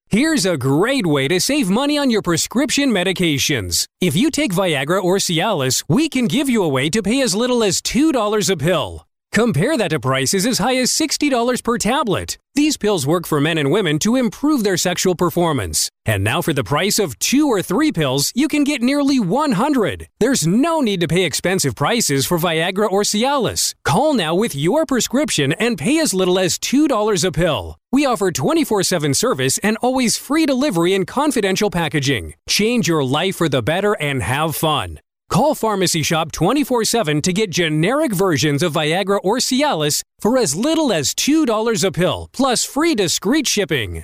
Here's a great way to save money on your prescription medications. If you take Viagra or Cialis, we can give you a way to pay as little as $2 a pill. Compare that to prices as high as $60 per tablet. These pills work for men and women to improve their sexual performance. And now for the price of 2 or 3 pills, you can get nearly 100. There's no need to pay expensive prices for Viagra or Cialis. Call now with your prescription and pay as little as $2 a pill. We offer 24/7 service and always free delivery and confidential packaging. Change your life for the better and have fun. Call Pharmacy Shop 24/7 to get generic versions of Viagra or Cialis for as little as $2 a pill, plus free discreet shipping.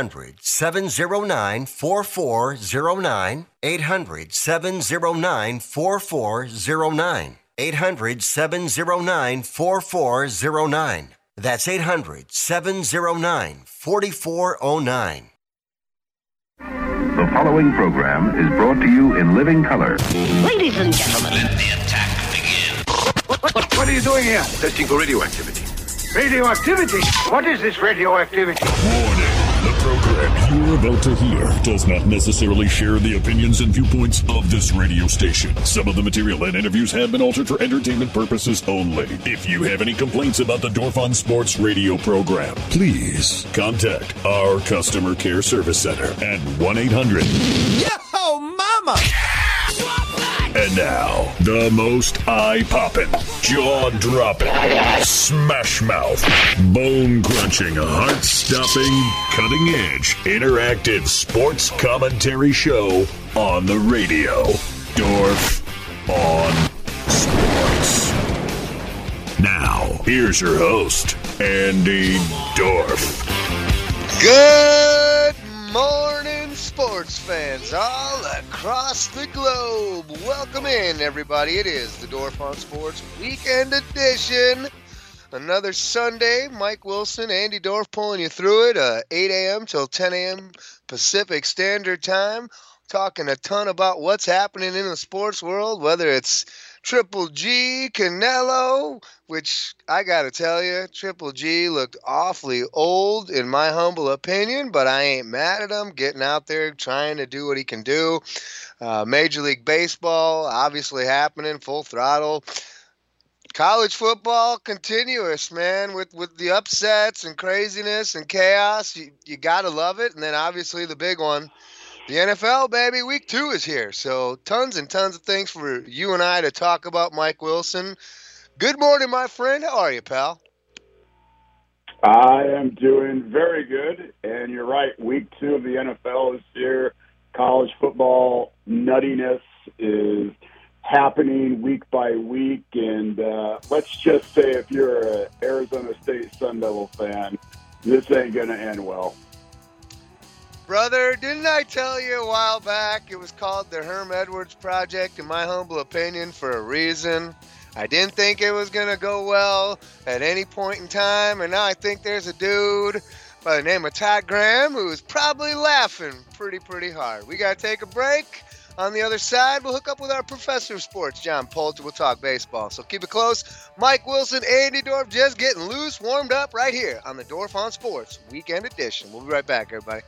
800-709-4409. 800-709-4409. 800-709-4409. That's 800-709-4409. The following program is brought to you in living color. Ladies and gentlemen, let the attack begin. What are you doing here? Testing for radioactivity. Radioactivity? What is this radioactivity? Warning. The program you're about to hear does not necessarily share the opinions and viewpoints of this radio station. Some of the material and interviews have been altered for entertainment purposes only. If you have any complaints about the Dorf on Sports radio program, please contact our customer care service center at 1-800. Yo, mama! And now, the most eye-popping, jaw-dropping, smash-mouth, bone-crunching, heart-stopping, cutting-edge, interactive sports commentary show on the radio. Dorf on Sports. Now, here's your host, Andy Dorf. Good morning, sports fans all across the globe. Welcome in, everybody. It is the Dorf on Sports Weekend Edition. Another Sunday. Mike Wilson, Andy Dorf pulling you through it. 8 a.m. till 10 a.m. Pacific Standard Time. Talking a ton about what's happening in the sports world, whether it's Triple G, Canelo, which I got to tell you, Triple G looked awfully old in my humble opinion, but I ain't mad at him getting out there trying to do what he can do. Major League Baseball obviously happening, full throttle. College football continuous, man, with the upsets and craziness and chaos. You got to love it. And then obviously the big one, the NFL, baby, week 2 is here. So tons and tons of things for you and I to talk about, Mike Wilson. Good morning, my friend. How are you, pal? I am doing very good. And you're right, week 2 of the NFL is here. College football nuttiness is happening week by week. And let's just say if you're an Arizona State Sun Devil fan, this ain't going to end well. Brother, didn't I tell you a while back it was called the Herm Edwards Project, in my humble opinion, for a reason? I didn't think it was going to go well at any point in time, and now I think there's a dude by the name of Todd Graham who's probably laughing pretty hard. We got to take a break. On the other side, we'll hook up with our professor of sports, John Poulter. We'll talk baseball, so keep it close. Mike Wilson, Andy Dorf, just getting loose, warmed up right here on the Dorf on Sports Weekend Edition. We'll be right back, everybody.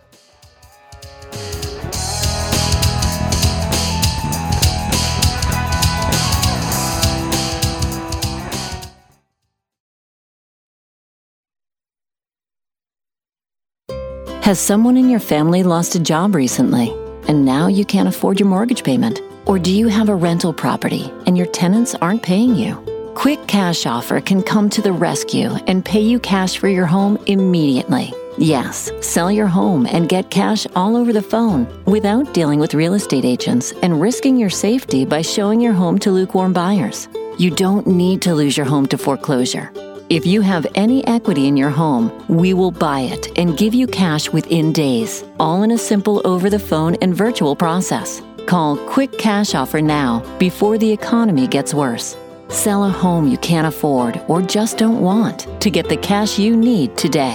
Has someone in your family lost a job recently, and now you can't afford your mortgage payment? Or do you have a rental property and your tenants aren't paying you? Quick Cash Offer can come to the rescue and pay you cash for your home immediately. Yes, sell your home and get cash all over the phone without dealing with real estate agents and risking your safety by showing your home to lukewarm buyers. You don't need to lose your home to foreclosure. If you have any equity in your home, we will buy it and give you cash within days, all in a simple over-the-phone and virtual process. Call Quick Cash Offer now before the economy gets worse. Sell a home you can't afford or just don't want to get the cash you need today.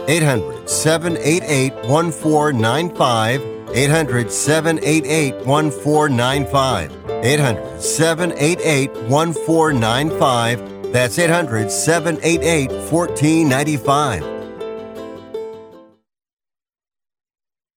800-788-1495. 800-788-1495. 800-788-1495. That's 800-788-1495.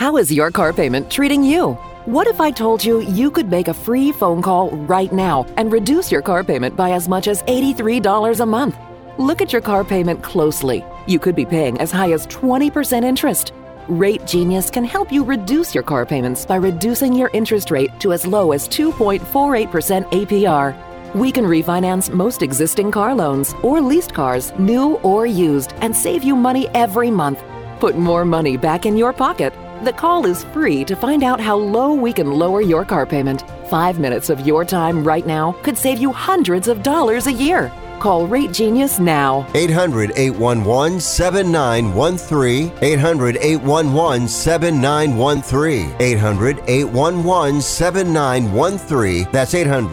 How is your car payment treating you? What if I told you you could make a free phone call right now and reduce your car payment by as much as $83 a month? Look at your car payment closely. You could be paying as high as 20% interest. Rate Genius can help you reduce your car payments by reducing your interest rate to as low as 2.48% APR. We can refinance most existing car loans or leased cars, new or used, and save you money every month. Put more money back in your pocket. The call is free to find out how low we can lower your car payment. 5 minutes of your time right now could save you hundreds of dollars a year. Call Rate Genius now. 800-811-7913. 800-811-7913. 800-811-7913. That's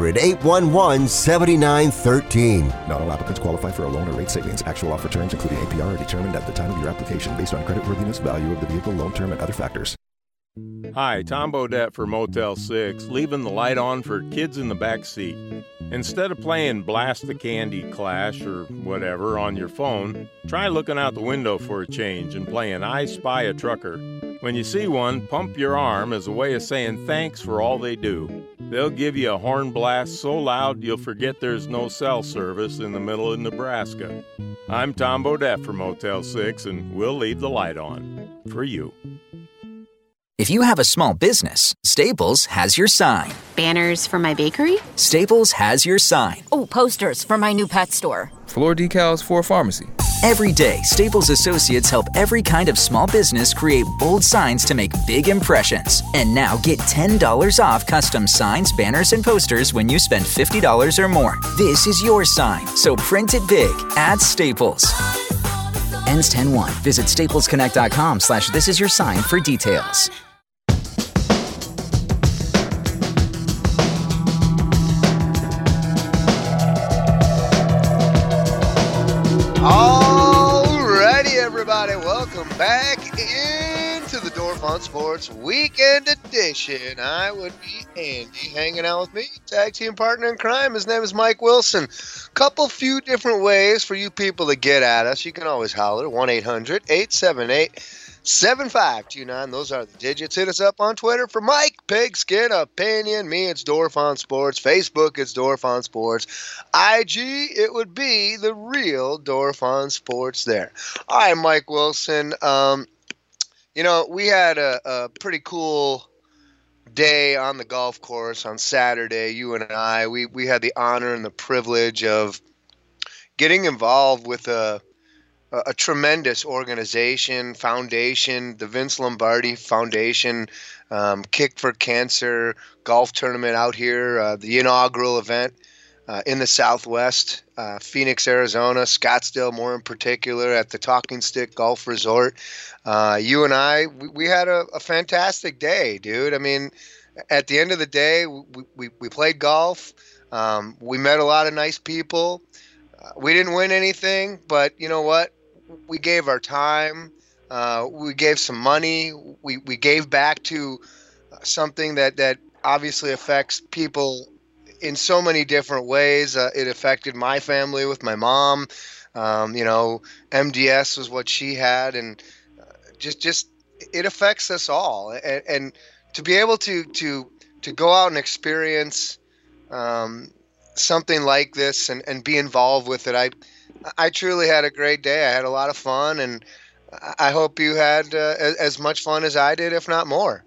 800-811-7913. Not all applicants qualify for a loan or rate savings. Actual offer terms, including APR, are determined at the time of your application based on creditworthiness, value of the vehicle, loan term, and other factors. Hi, Tom Bodette for Motel 6, leaving the light on for kids in the back seat. Instead of playing Blast the Candy Clash or whatever on your phone, try looking out the window for a change and playing I Spy a Trucker. When you see one, pump your arm as a way of saying thanks for all they do. They'll give you a horn blast so loud you'll forget there's no cell service in the middle of Nebraska. I'm Tom Bodette for Motel 6, and we'll leave the light on. For you. If you have a small business, Staples has your sign. Banners for my bakery? Staples has your sign. Oh, posters for my new pet store. Floor decals for a pharmacy. Every day, Staples associates help every kind of small business create bold signs to make big impressions. And now get $10 off custom signs, banners, and posters when you spend $50 or more. This is your sign, so print it big at Staples. Ends 10/1. Visit staplesconnect.com/thisisyoursign for details. Alrighty, everybody, welcome back into the Dorf on Sports Weekend Edition. I would be Andy, hanging out with me, tag team partner in crime. His name is Mike Wilson. Few different ways for you people to get at us. You can always holler 1-800-878-7529. Those are the digits. Hit us up on Twitter for Mike Pigskin Opinion. Me, it's Dorf on Sports. Facebook, it's Dorf on Sports. IG, it would be the real Dorf on Sports there. All right, Mike Wilson. We had a pretty cool day on the golf course on Saturday. You and I, we had the honor and the privilege of getting involved with a tremendous organization, foundation, the Vince Lombardi Foundation, Kick for Cancer golf tournament out here, the inaugural event in the Southwest, Phoenix, Arizona, Scottsdale more in particular, at the Talking Stick Golf Resort. You and I, we had a fantastic day, dude. I mean, at the end of the day, we played golf. We met a lot of nice people. We didn't win anything, but you know what? We gave our time. We gave some money. We gave back to something that obviously affects people in so many different ways. It affected my family with my mom. MDS was what she had, and just it affects us all. And to be able to go out and experience something like this and be involved with it, I truly had a great day. I had a lot of fun, and I hope you had as much fun as I did, if not more.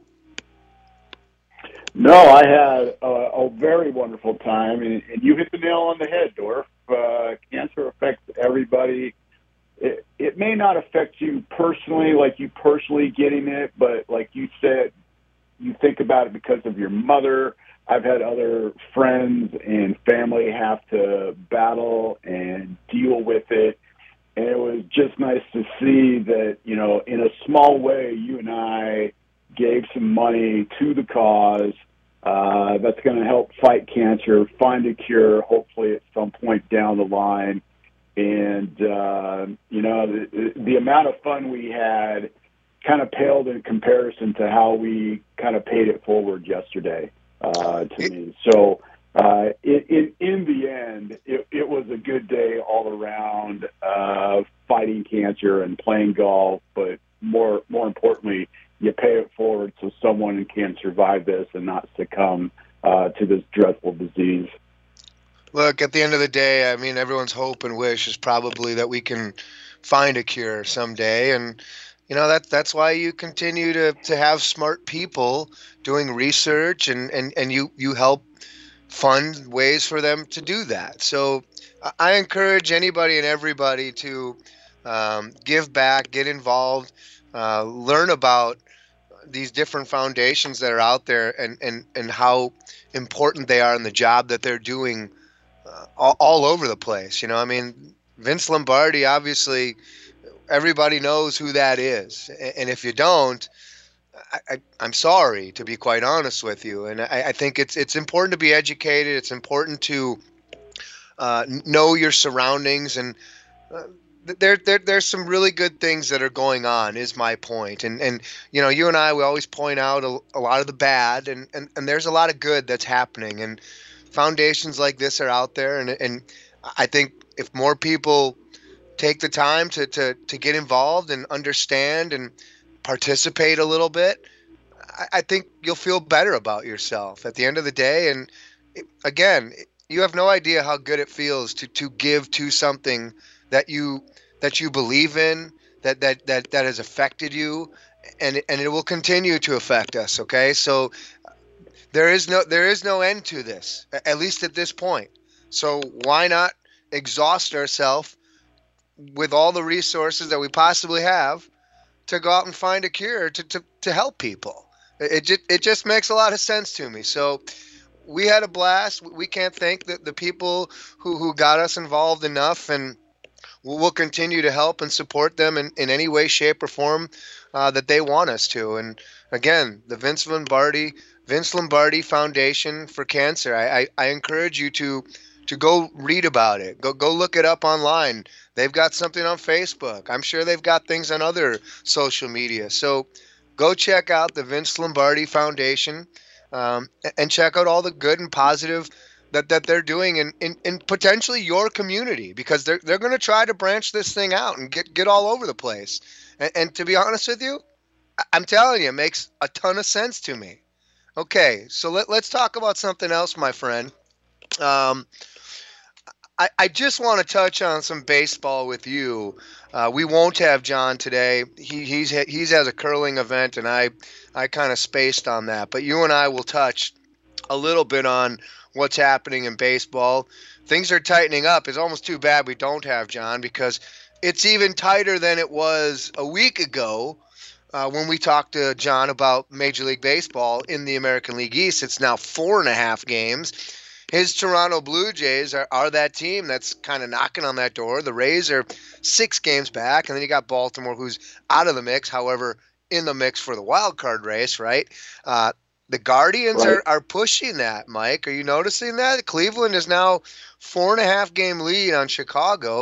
No, I had a very wonderful time, and you hit the nail on the head, Dorf. Cancer affects everybody. It may not affect you personally, like you personally getting it, but like you said, you think about it because of your mother. I've had other friends and family have to battle and deal with it. And it was just nice to see that, in a small way, you and I gave some money to the cause that's going to help fight cancer, find a cure, hopefully at some point down the line. And, the amount of fun we had kind of paled in comparison to how we kind of paid it forward yesterday to me. So in the end, it was a good day all around, fighting cancer and playing golf, but more importantly, you pay it forward so someone can survive this and not succumb to this dreadful disease. Look, at the end of the day, I mean, everyone's hope and wish is probably that we can find a cure someday. And, you know, that's why you continue to have smart people doing research and you help fund ways for them to do that. So I encourage anybody and everybody to give back, get involved, learn about these different foundations that are out there and how important they are in the job that they're doing all over the place. You know, I mean, Vince Lombardi, obviously, everybody knows who that is. And if you don't, I'm sorry, to be quite honest with you. And I think it's important to be educated. It's important to know your surroundings. And there's some really good things that are going on, is my point. And you know, you and I, we always point out a lot of the bad, and there's a lot of good that's happening. And foundations like this are out there, and I think if more people take the time to get involved and understand and participate a little bit, I think you'll feel better about yourself at the end of the day. And again, you have no idea how good it feels to give to something that you believe in, that has affected you, and it will continue to affect us. Okay, so there is no end to this, at least at this point. So why not exhaust ourselves with all the resources that we possibly have to go out and find a cure to help people? It just makes a lot of sense to me. So we had a blast. We can't thank the people who got us involved enough, and we'll continue to help and support them in any way, shape, or form that they want us to. And again, the Vince Lombardi Foundation for Cancer, I encourage you to go read about it. Go look it up online. They've got something on Facebook. I'm sure they've got things on other social media. So go check out the Vince Lombardi Foundation and check out all the good and positive that they're doing in potentially your community, because they're going to try to branch this thing out and get all over the place. And to be honest with you, I'm telling you, it makes a ton of sense to me. Okay, so let's talk about something else, my friend. I just want to touch on some baseball with you. We won't have John today. He's has a curling event, and I kind of spaced on that. But you and I will touch a little bit on what's happening in baseball. Things are tightening up. It's almost too bad we don't have John, because it's even tighter than it was a week ago when we talked to John about Major League Baseball in the American League East. It's now 4.5 games. His Toronto Blue Jays are that team that's kind of knocking on that door. The Rays are 6 games back, and then you got Baltimore, who's out of the mix, however, in the mix for the wild card race, right? The Guardians are pushing that, Mike. Are you noticing that? Cleveland is now 4.5 game lead on Chicago,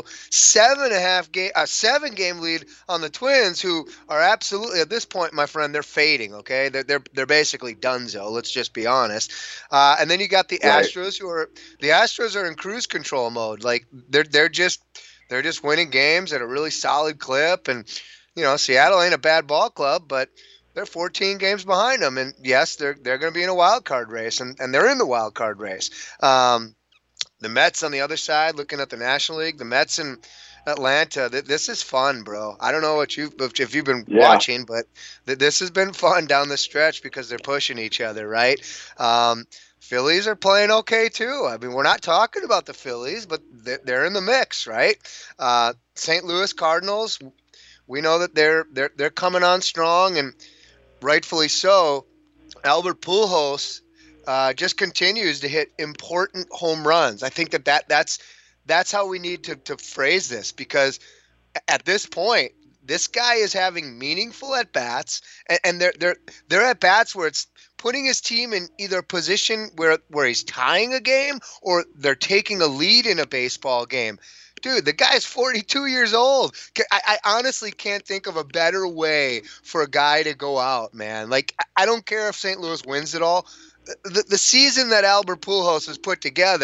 7 game lead on the Twins, who are absolutely, at this point, my friend, they're fading. Okay, they're basically donezo. Let's just be honest. And then you got the Astros, the Astros are in cruise control mode. Like they're just winning games at a really solid clip. And you know, Seattle ain't a bad ball club, but they're 14 games behind them, and yes, they're going to be in a wild card race, and they're in the wild card race. The Mets on the other side, looking at the National League, the Mets in Atlanta. This is fun, bro. I don't know if you've been watching, but this has been fun down the stretch because they're pushing each other, right? Phillies are playing okay too. I mean, we're not talking about the Phillies, but they're in the mix, right? St. Louis Cardinals, we know that they're coming on strong, and rightfully so. Albert Pujols just continues to hit important home runs. I think that's how we need to phrase this, because at this point, this guy is having meaningful at bats, and they're at bats where it's putting his team in either a position where he's tying a game or they're taking a lead in a baseball game. Dude, the guy's 42 years old. I honestly can't think of a better way for a guy to go out, man. Like, I don't care if St. Louis wins it all. The season that Albert Pujols has put together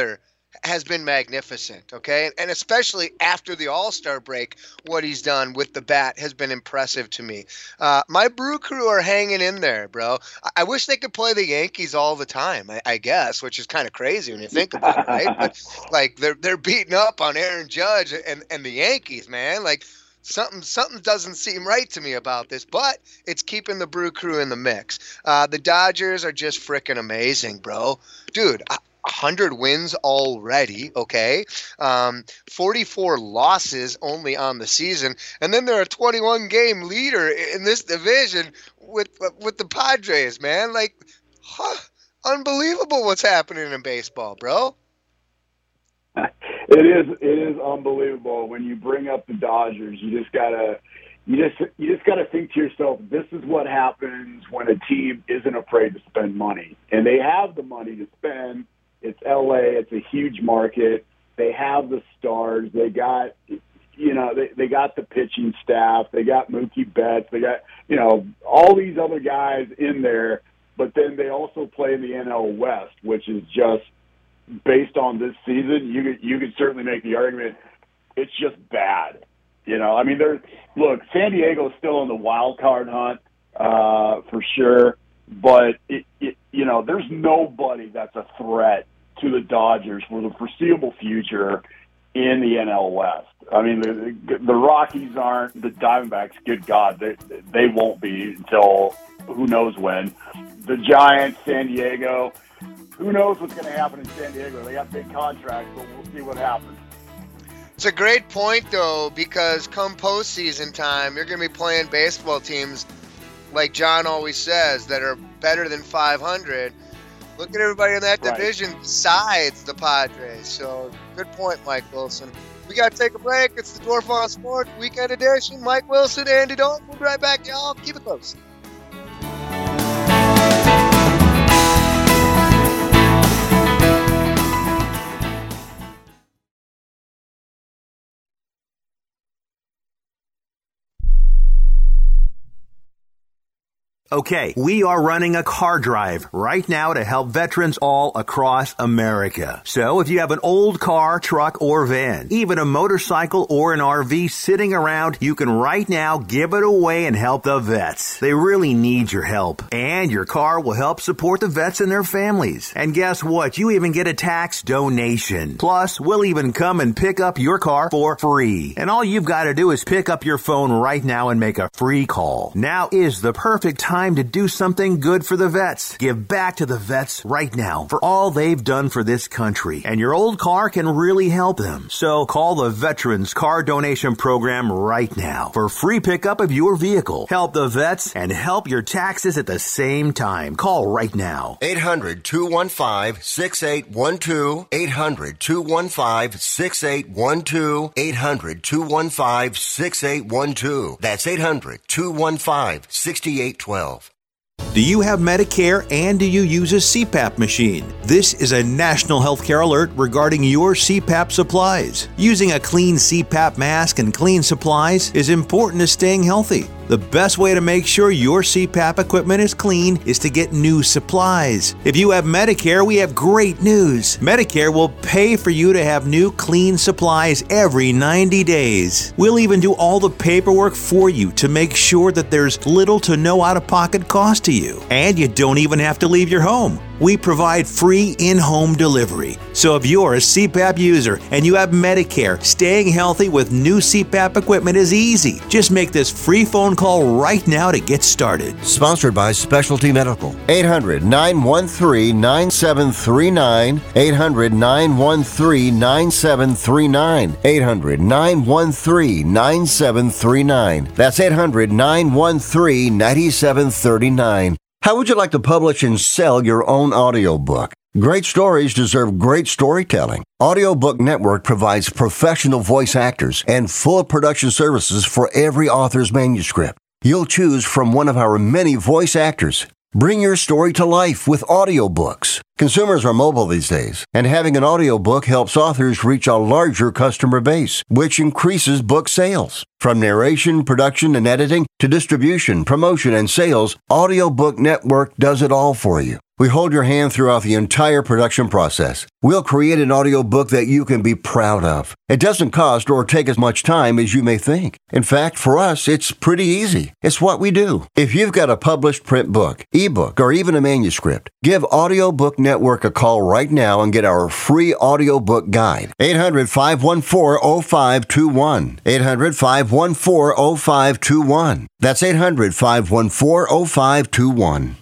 has been magnificent, okay? And especially after the All-Star break, what he's done with the bat has been impressive to me. My Brew Crew are hanging in there, bro. I wish they could play the Yankees all the time, I guess, which is kind of crazy when you think about it, right? But, like, they're beating up on Aaron Judge and the Yankees, man. Like, something doesn't seem right to me about this, but it's keeping the Brew Crew in the mix. The Dodgers are just freaking amazing, bro. Dude, 100 wins already, okay? 44 losses only on the season, and then they're a 21-game leader in this division with the Padres, man. Like, unbelievable what's happening in baseball, bro. It is unbelievable. When you bring up the Dodgers, you just gotta think to yourself, this is what happens when a team isn't afraid to spend money, and they have the money to spend. It's LA. It's a huge market. They have the stars. They got, they got the pitching staff. They got Mookie Betts. They got, all these other guys in there. But then they also play in the NL West, which is just based on this season. You could certainly make the argument it's just bad. I mean, San Diego's still in the wild card hunt for sure. But, there's nobody that's a threat to the Dodgers for the foreseeable future in the NL West. I mean, the Rockies aren't. The Diamondbacks, good God, they won't be until who knows when. The Giants, San Diego, who knows what's going to happen in San Diego. They got big contracts, but we'll see what happens. It's a great point, though, because come postseason time, you're going to be playing baseball teams like John always says, that are better than 500. Look at everybody in that division besides the Padres. So, good point, Mike Wilson. We got to take a break. It's the Dwarf on Sports Weekend Edition. Mike Wilson, Andy Dalton. We'll be right back, y'all. Keep it close. Okay, we are running a car drive right now to help veterans all across America. So if you have an old car, truck, or van, even a motorcycle or an RV sitting around, you can right now give it away and help the vets. They really need your help. And your car will help support the vets and their families. And guess what? You even get a tax donation. Plus, we'll even come and pick up your car for free. And all you've got to do is pick up your phone right now and make a free call. Now is the perfect time to do something good for the vets. Give back to the vets right now for all they've done for this country. And your old car can really help them. So call the Veterans Car Donation Program right now for free pickup of your vehicle. Help the vets and help your taxes at the same time. Call right now. 800-215-6812. 800-215-6812. 800-215-6812. That's 800-215-6812. Do you have Medicare and do you use a CPAP machine? This is a national healthcare alert regarding your CPAP supplies. Using a clean CPAP mask and clean supplies is important to staying healthy. The best way to make sure your CPAP equipment is clean is to get new supplies. If you have Medicare, we have great news. Medicare will pay for you to have new clean supplies every 90 days. We'll even do all the paperwork for you to make sure that there's little to no out-of-pocket cost to you. And you don't even have to leave your home. We provide free in-home delivery. So if you're a CPAP user and you have Medicare, staying healthy with new CPAP equipment is easy. Just make this free phone call right now to get started. Sponsored by Specialty Medical. 800-913-9739. 800-913-9739. 800-913-9739. That's 800-913-9739. How would you like to publish and sell your own audiobook? Great stories deserve great storytelling. Audiobook Network provides professional voice actors and full production services for every author's manuscript. You'll choose from one of our many voice actors. Bring your story to life with audiobooks. Consumers are mobile these days, and having an audiobook helps authors reach a larger customer base, which increases book sales. From narration, production, and editing to distribution, promotion, and sales, Audiobook Network does it all for you. We hold your hand throughout the entire production process. We'll create an audiobook that you can be proud of. It doesn't cost or take as much time as you may think. In fact, for us, it's pretty easy. It's what we do. If you've got a published print book, ebook, or even a manuscript, give Audiobook Network a call right now and get our free audiobook guide. 800-514-0521. 800-514-0521. That's 800-514-0521.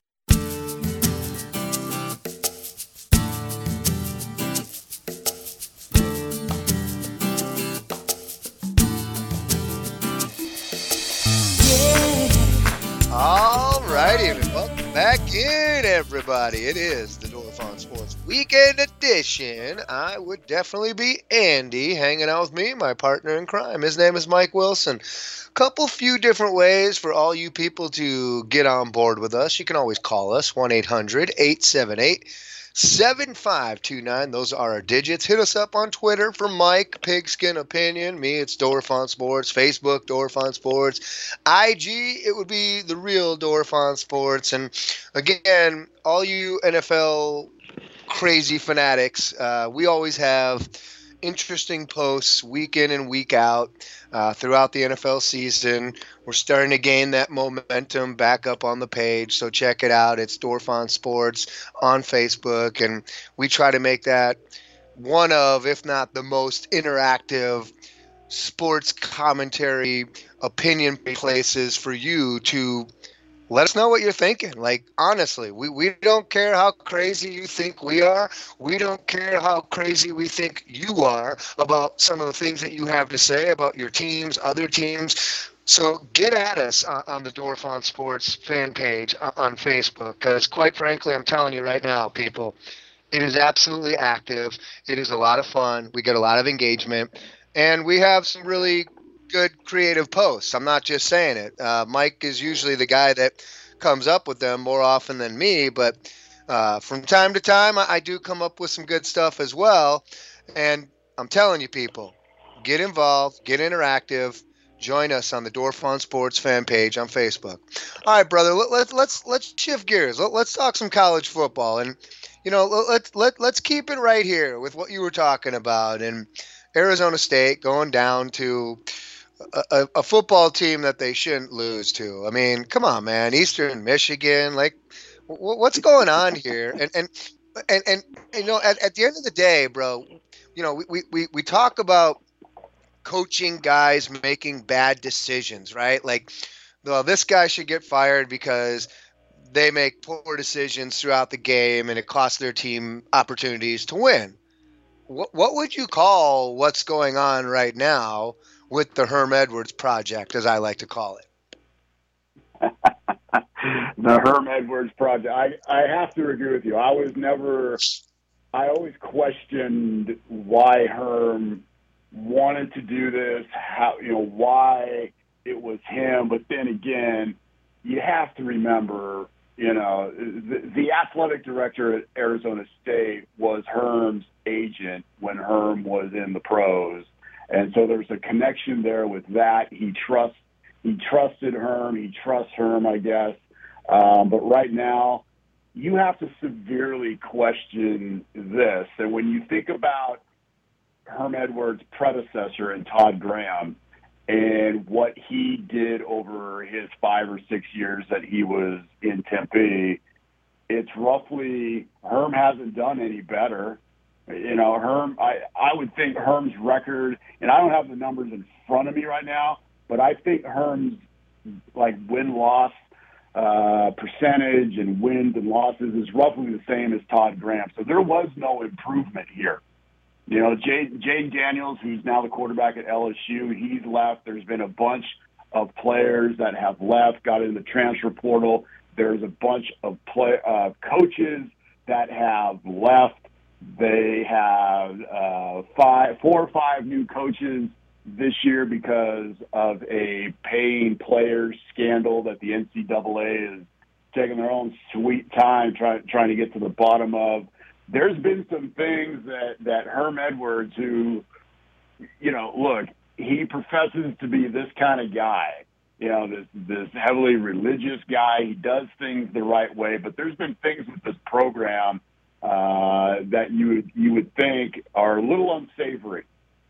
Alrighty, welcome back in, everybody. It is the Dorf on Sports Weekend Edition. I would definitely be Andy, hanging out with me, my partner in crime. His name is Mike Wilson. Few different ways for all you people to get on board with us. You can always call us, 1-800-878-7529. Those are our digits. Hit us up on Twitter for Mike, Pigskin Opinion. Me, it's Dorf on Sports. Facebook, Dorf on Sports. IG, it would be the real Dorf on Sports. And again, all you NFL crazy fanatics, we always have interesting posts week in and week out throughout the NFL season. We're starting to gain that momentum back up on the page, so check it out. It's Dorf on Sports on Facebook, and we try to make that one of, if not the most interactive sports commentary opinion places for you to let us know what you're thinking. Like, honestly, we don't care how crazy you think we are. We don't care how crazy we think you are about some of the things that you have to say about your teams, other teams. So get at us on the Dorf on Sports fan page on Facebook, because quite frankly, I'm telling you right now, people, it is absolutely active. It is a lot of fun. We get a lot of engagement, and we have some really good creative posts. I'm not just saying it. Mike is usually the guy that comes up with them more often than me, but from time to time I do come up with some good stuff as well. And I'm telling you, people, get involved, get interactive, join us on the Dorf on Sports fan page on Facebook. All right, brother, let's shift gears. Let's talk some college football, and let's keep it right here with what you were talking about, and Arizona State going down to a football team that they shouldn't lose to. I mean, come on, man. Eastern Michigan, like, what's going on here? And at the end of the day, bro, we talk about coaching guys making bad decisions, right? Like, well, this guy should get fired because they make poor decisions throughout the game and it costs their team opportunities to win. What would you call what's going on right now with the Herm Edwards project, as I like to call it? The Herm Edwards project. I have to agree with you. I always questioned why Herm wanted to do this, why it was him. But then again, you have to remember, the athletic director at Arizona State was Herm's agent when Herm was in the pros. And so there's a connection there with that. He trusted Herm. He trusts Herm, I guess. But right now, you have to severely question this. And when you think about Herm Edwards' predecessor and Todd Graham and what he did over his 5 or 6 years that he was in Tempe, it's roughly Herm hasn't done any better. Herm, I would think Herm's record, and I don't have the numbers in front of me right now, but I think Herm's win-loss percentage and wins and losses is roughly the same as Todd Graham. So there was no improvement here. Jane Daniels, who's now the quarterback at LSU, he's left. There's been a bunch of players that have left, got in the transfer portal. There's a bunch of coaches that have left. They have 4 or 5 new coaches this year because of a paying players scandal that the NCAA is taking their own sweet time trying to get to the bottom of. There's been some things that Herm Edwards, who, look, he professes to be this kind of guy, this heavily religious guy. He does things the right way, but there's been things with this program that you would think are a little unsavory.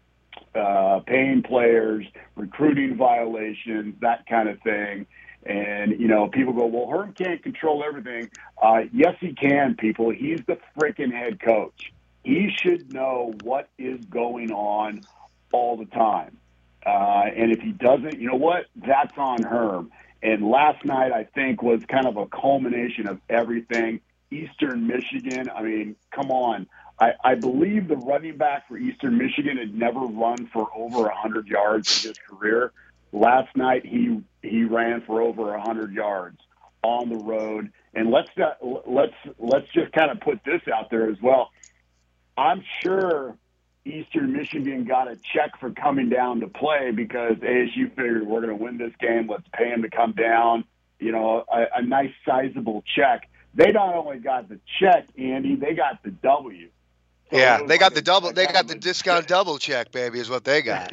Paying players, recruiting violations, that kind of thing. And, people go, well, Herm can't control everything. Yes, he can, people. He's the freaking head coach. He should know what is going on all the time. And if he doesn't, you know what? That's on Herm. And last night, I think, was kind of a culmination of everything. Eastern Michigan, I mean, come on. I believe the running back for Eastern Michigan had never run for over 100 yards in his career. Last night, he ran for over 100 yards on the road. And let's just kind of put this out there as well. I'm sure Eastern Michigan got a check for coming down to play because ASU figured we're going to win this game. Let's pay him to come down. A nice sizable check. They not only got the check, Andy, they got the W. So yeah, they got the double. They got the discount double check, baby, is what they got.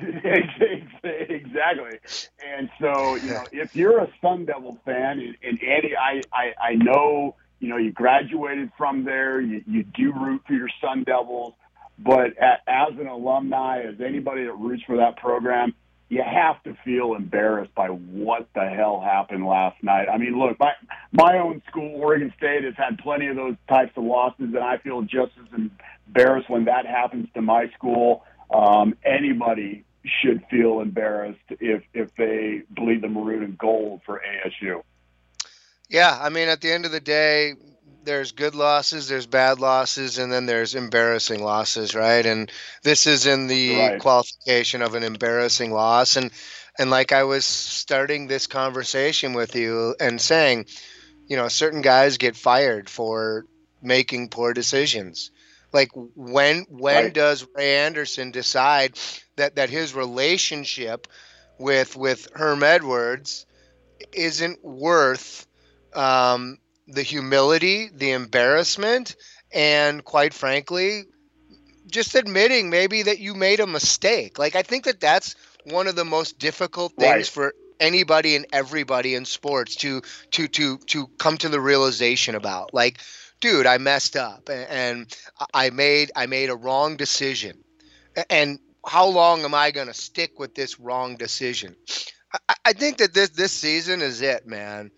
Exactly. And so, if you're a Sun Devil fan, and Andy, I know, you graduated from there. You do root for your Sun Devils. But as an alumni, as anybody that roots for that program, you have to feel embarrassed by what the hell happened last night. I mean, look, my own school, Oregon State, has had plenty of those types of losses, and I feel just as embarrassed when that happens to my school. Anybody should feel embarrassed if they bleed the maroon and gold for ASU. Yeah, I mean, at the end of the day, there's good losses, there's bad losses, and then there's embarrassing losses, right? And this is in the qualification of an embarrassing loss. And like I was starting this conversation with you and saying, certain guys get fired for making poor decisions. Like when does Ray Anderson decide that his relationship with Herm Edwards isn't worth the humility, the embarrassment, and quite frankly, just admitting maybe that you made a mistake. Like, I think that's one of the most difficult things for anybody and everybody in sports to come to the realization about. Like, dude, I messed up and I made a wrong decision. And how long am I going to stick with this wrong decision? I think that this season is it, man.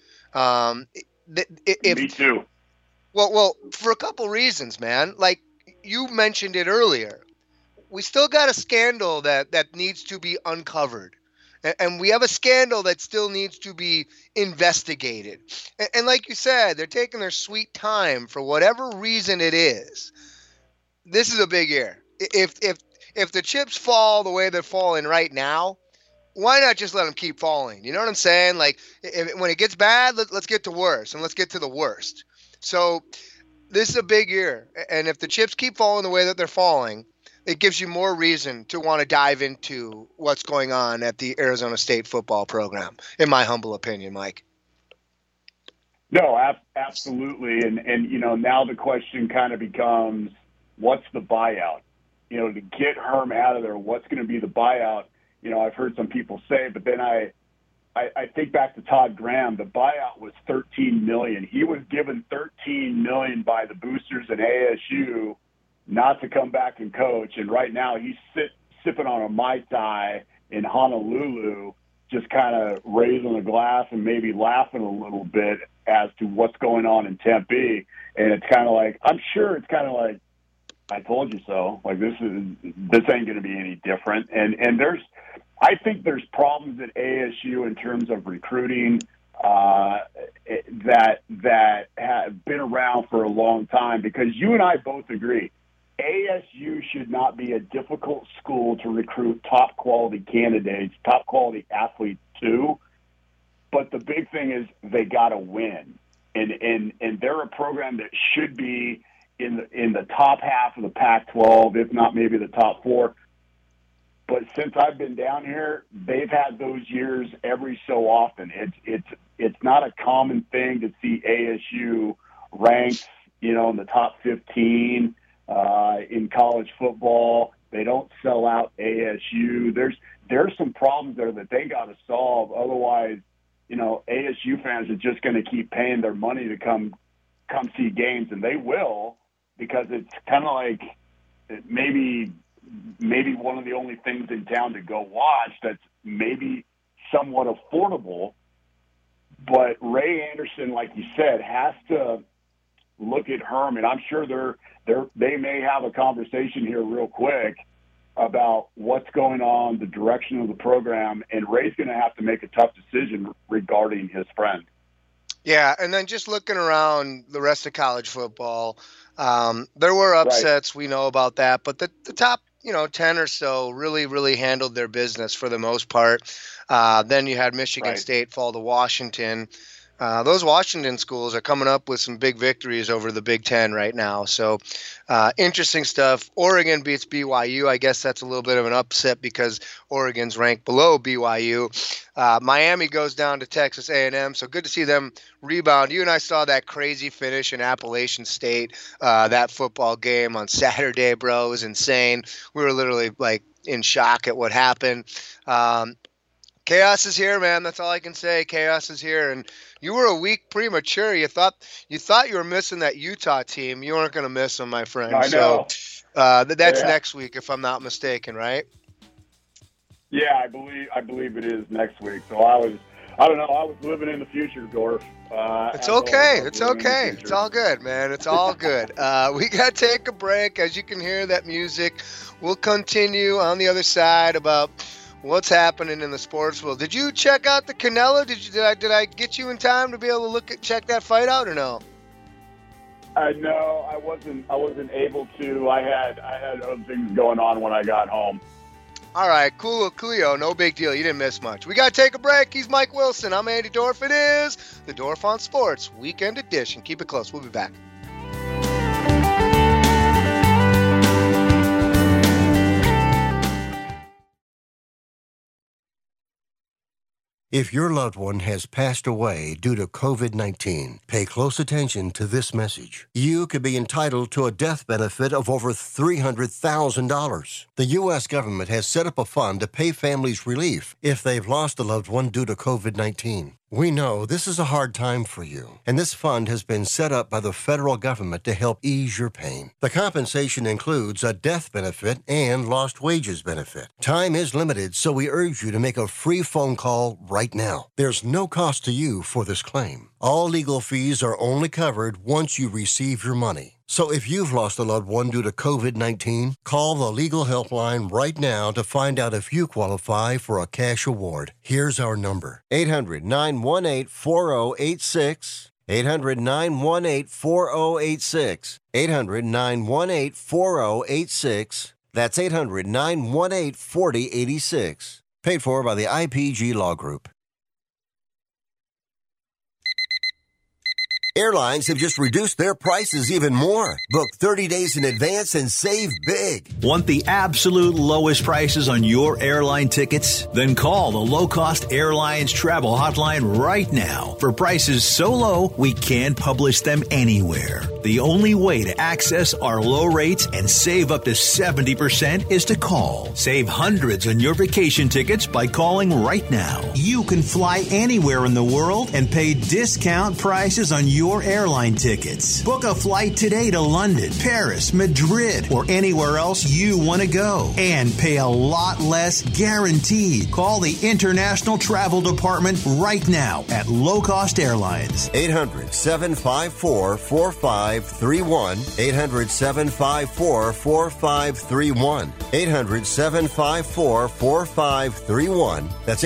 Me too. Well, for a couple reasons, man. Like you mentioned it earlier, we still got a scandal that needs to be uncovered, and we have a scandal that still needs to be investigated. And like you said, they're taking their sweet time for whatever reason it is. This is a big year. If the chips fall the way they're falling right now, why not just let them keep falling? You know what I'm saying? Like, when it gets bad, let's get to worse, and let's get to the worst. So this is a big year. And if the chips keep falling the way that they're falling, it gives you more reason to want to dive into what's going on at the Arizona State football program, in my humble opinion, Mike. No, absolutely. And now the question kind of becomes, what's the buyout? To get Herm out of there, what's going to be the buyout? I've heard some people say, but then I think back to Todd Graham. The buyout was $13 million. He was given $13 million by the boosters at ASU not to come back and coach. And right now he's sipping on a Mai Tai in Honolulu, just kind of raising a glass and maybe laughing a little bit as to what's going on in Tempe. And it's kind of like, I'm sure it's kind of like, I told you so. Like, this ain't going to be any different. And I think there's problems at ASU in terms of recruiting that have been around for a long time, because you and I both agree ASU should not be a difficult school to recruit top quality candidates, top quality athletes too. But the big thing is they got to win, and they're a program that should be in the top half of the Pac-12, if not maybe the top four. But since I've been down here, they've had those years every so often. It's not a common thing to see ASU ranked, in the top 15 in college football. They don't sell out ASU. There's some problems there that they got to solve. Otherwise, ASU fans are just going to keep paying their money to come see games, and they will, because it's kind of like maybe one of the only things in town to go watch that's maybe somewhat affordable. But Ray Anderson, like you said, has to look at Herman. I'm sure they may have a conversation here real quick about what's going on, the direction of the program, and Ray's going to have to make a tough decision regarding his friend. Yeah, and then just looking around the rest of college football, there were upsets. Right. We know about that, but the top 10 or so really handled their business for the most part. Then you had Michigan State fall to Washington. Those Washington schools are coming up with some big victories over the Big Ten right now. So interesting stuff. Oregon beats BYU. I guess that's a little bit of an upset because Oregon's ranked below BYU. Miami goes down to Texas A&M. So good to see them rebound. You and I saw that crazy finish in Appalachian State, that football game on Saturday, bro. It was insane. We were literally in shock at what happened. Chaos is here, man. That's all I can say. Chaos is here. And you were a week premature. You thought you were missing that Utah team. You weren't going to miss them, my friend. I know. So that's next week, if I'm not mistaken, right? Yeah, I believe it is next week. So I was living in the future, Dorf. It's okay. It's okay. It's all good, man. It's all good. We got to take a break. As you can hear that music, we'll continue on the other side about what's happening in the sports world. Did you check out the Canelo? Did I get you in time to be able to check that fight out or no? No, I wasn't able to. I had other things going on when I got home. All right, coolio, no big deal. You didn't miss much. We got to take a break. He's Mike Wilson. I'm Andy Dorf. It is the Dorf on Sports Weekend Edition. Keep it close. We'll be back. If your loved one has passed away due to COVID-19, pay close attention to this message. You could be entitled to a death benefit of over $300,000. The U.S. government has set up a fund to pay families relief if they've lost a loved one due to COVID-19. We know this is a hard time for you, and this fund has been set up by the federal government to help ease your pain. The compensation includes a death benefit and lost wages benefit. Time is limited, so we urge you to make a free phone call right now. There's no cost to you for this claim. All legal fees are only covered once you receive your money. So if you've lost a loved one due to COVID-19, call the legal helpline right now to find out if you qualify for a cash award. Here's our number: 800-918-4086. 800-918-4086. 800-918-4086. That's 800-918-4086. Paid for by the IPG Law Group. Airlines have just reduced their prices even more. Book 30 days in advance and save big. Want the absolute lowest prices on your airline tickets? Then call the Low Cost Airlines Travel Hotline right now for prices so low we can't publish them anywhere. The only way to access our low rates and save up to 70% is to call. Save hundreds on your vacation tickets by calling right now. You can fly anywhere in the world and pay discount prices on your airline tickets. Book a flight today to London, Paris, Madrid, or anywhere else you want to go and pay a lot less guaranteed. Call the International Travel Department right now at Low Cost Airlines. 800-754-4531. 800-754-4531. 800-754-4531. That's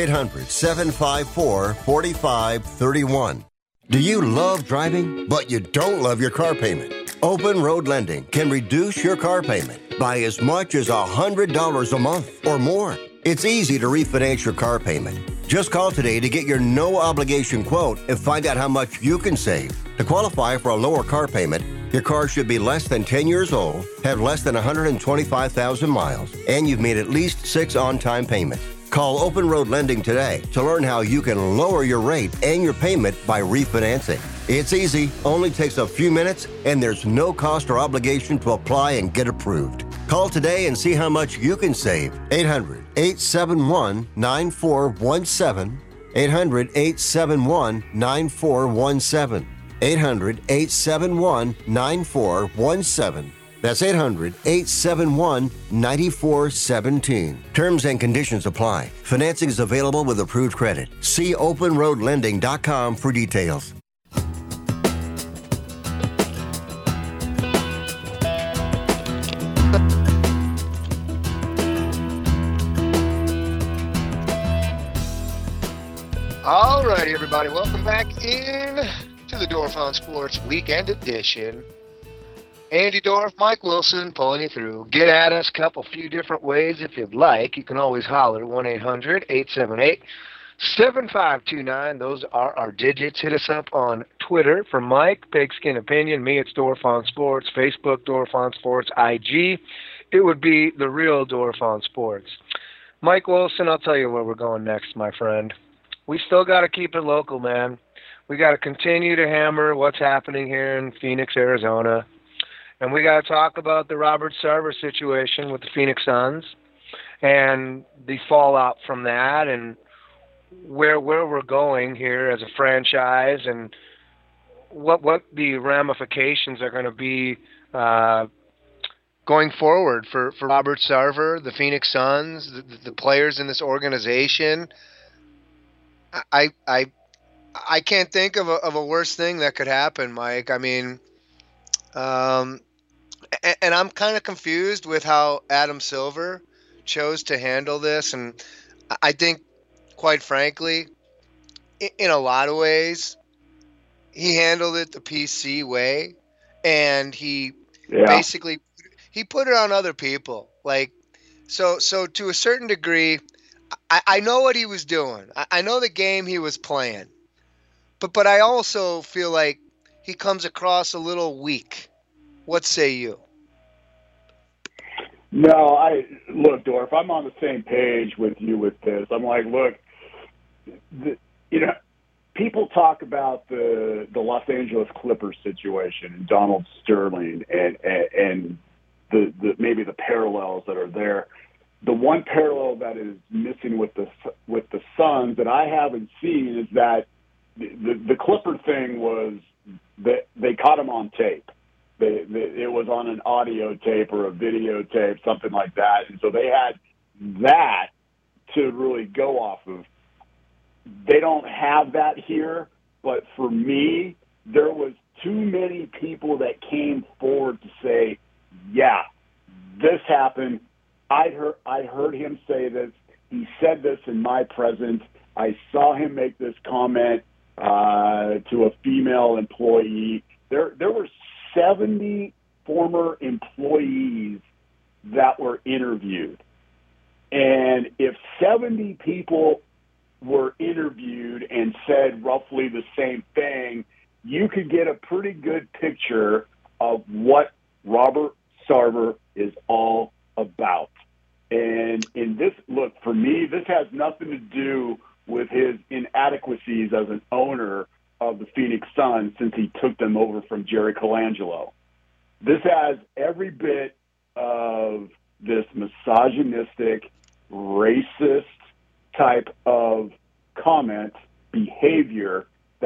800-754-4531. Do you love driving, but you don't love your car payment? Open Road Lending can reduce your car payment by as much as $100 a month or more. It's easy to refinance your car payment. Just call today to get your no-obligation quote and find out how much you can save. To qualify for a lower car payment, your car should be less than 10 years old, have less than 125,000 miles, and you've made at least 6 on-time payments. Call Open Road Lending today to learn how you can lower your rate and your payment by refinancing. It's easy, only takes a few minutes, and there's no cost or obligation to apply and get approved. Call today and see how much you can save. 800-871-9417. 800-871-9417. 800-871-9417. That's 800-871-9417. Terms and conditions apply. Financing is available with approved credit. See openroadlending.com for details. All righty, everybody. Welcome back in to the Dorf on Sports Weekend Edition. Andy Dorf, Mike Wilson, pulling you through. Get at us a few different ways if you'd like. You can always holler 1-800-878-7529. Those are our digits. Hit us up on Twitter for Mike, Pigskin Opinion. Me, it's Dorf on Sports. Facebook, Dorf on Sports. IG, it would be The Real Dorf on Sports. Mike Wilson, I'll tell you where we're going next, my friend. We still got to keep it local, man. We got to continue to hammer what's happening here in Phoenix, Arizona. And we got to talk about the Robert Sarver situation with the Phoenix Suns and the fallout from that and where we're going here as a franchise and what the ramifications are going to be going forward for Robert Sarver, the Phoenix Suns, the players in this organization. I can't think of a worse thing that could happen, Mike. I mean, and I'm kind of confused with how Adam Silver chose to handle this. And I think, quite frankly, in a lot of ways, he handled it the PC way. And he basically, he put it on other people. Like, so to a certain degree, I know what he was doing. I know the game he was playing. But I also feel like he comes across a little weak. What say you? No, look, Dorf, I'm on the same page with you with this. I'm like, look, people talk about the Los Angeles Clippers situation and Donald Sterling and the maybe the parallels that are there. The one parallel that is missing with the Suns that I haven't seen is that the Clipper thing was that they caught him on tape. It was on an audio tape or a videotape, something like that. And so they had that to really go off of. They don't have that here, but for me, there was too many people that came forward to say, yeah, this happened. I heard him say this. He said this in my presence. I saw him make this comment to a female employee. There were 70 former employees that were interviewed. And if 70 people were interviewed and said roughly the same thing, you could get a pretty good picture of what Robert Sarver is all about. And in this, look, for me, this has nothing to do with his inadequacies as an owner of the Phoenix Suns since he took them over from Jerry Colangelo. This has every bit of this misogynistic, racist type of comment, behavior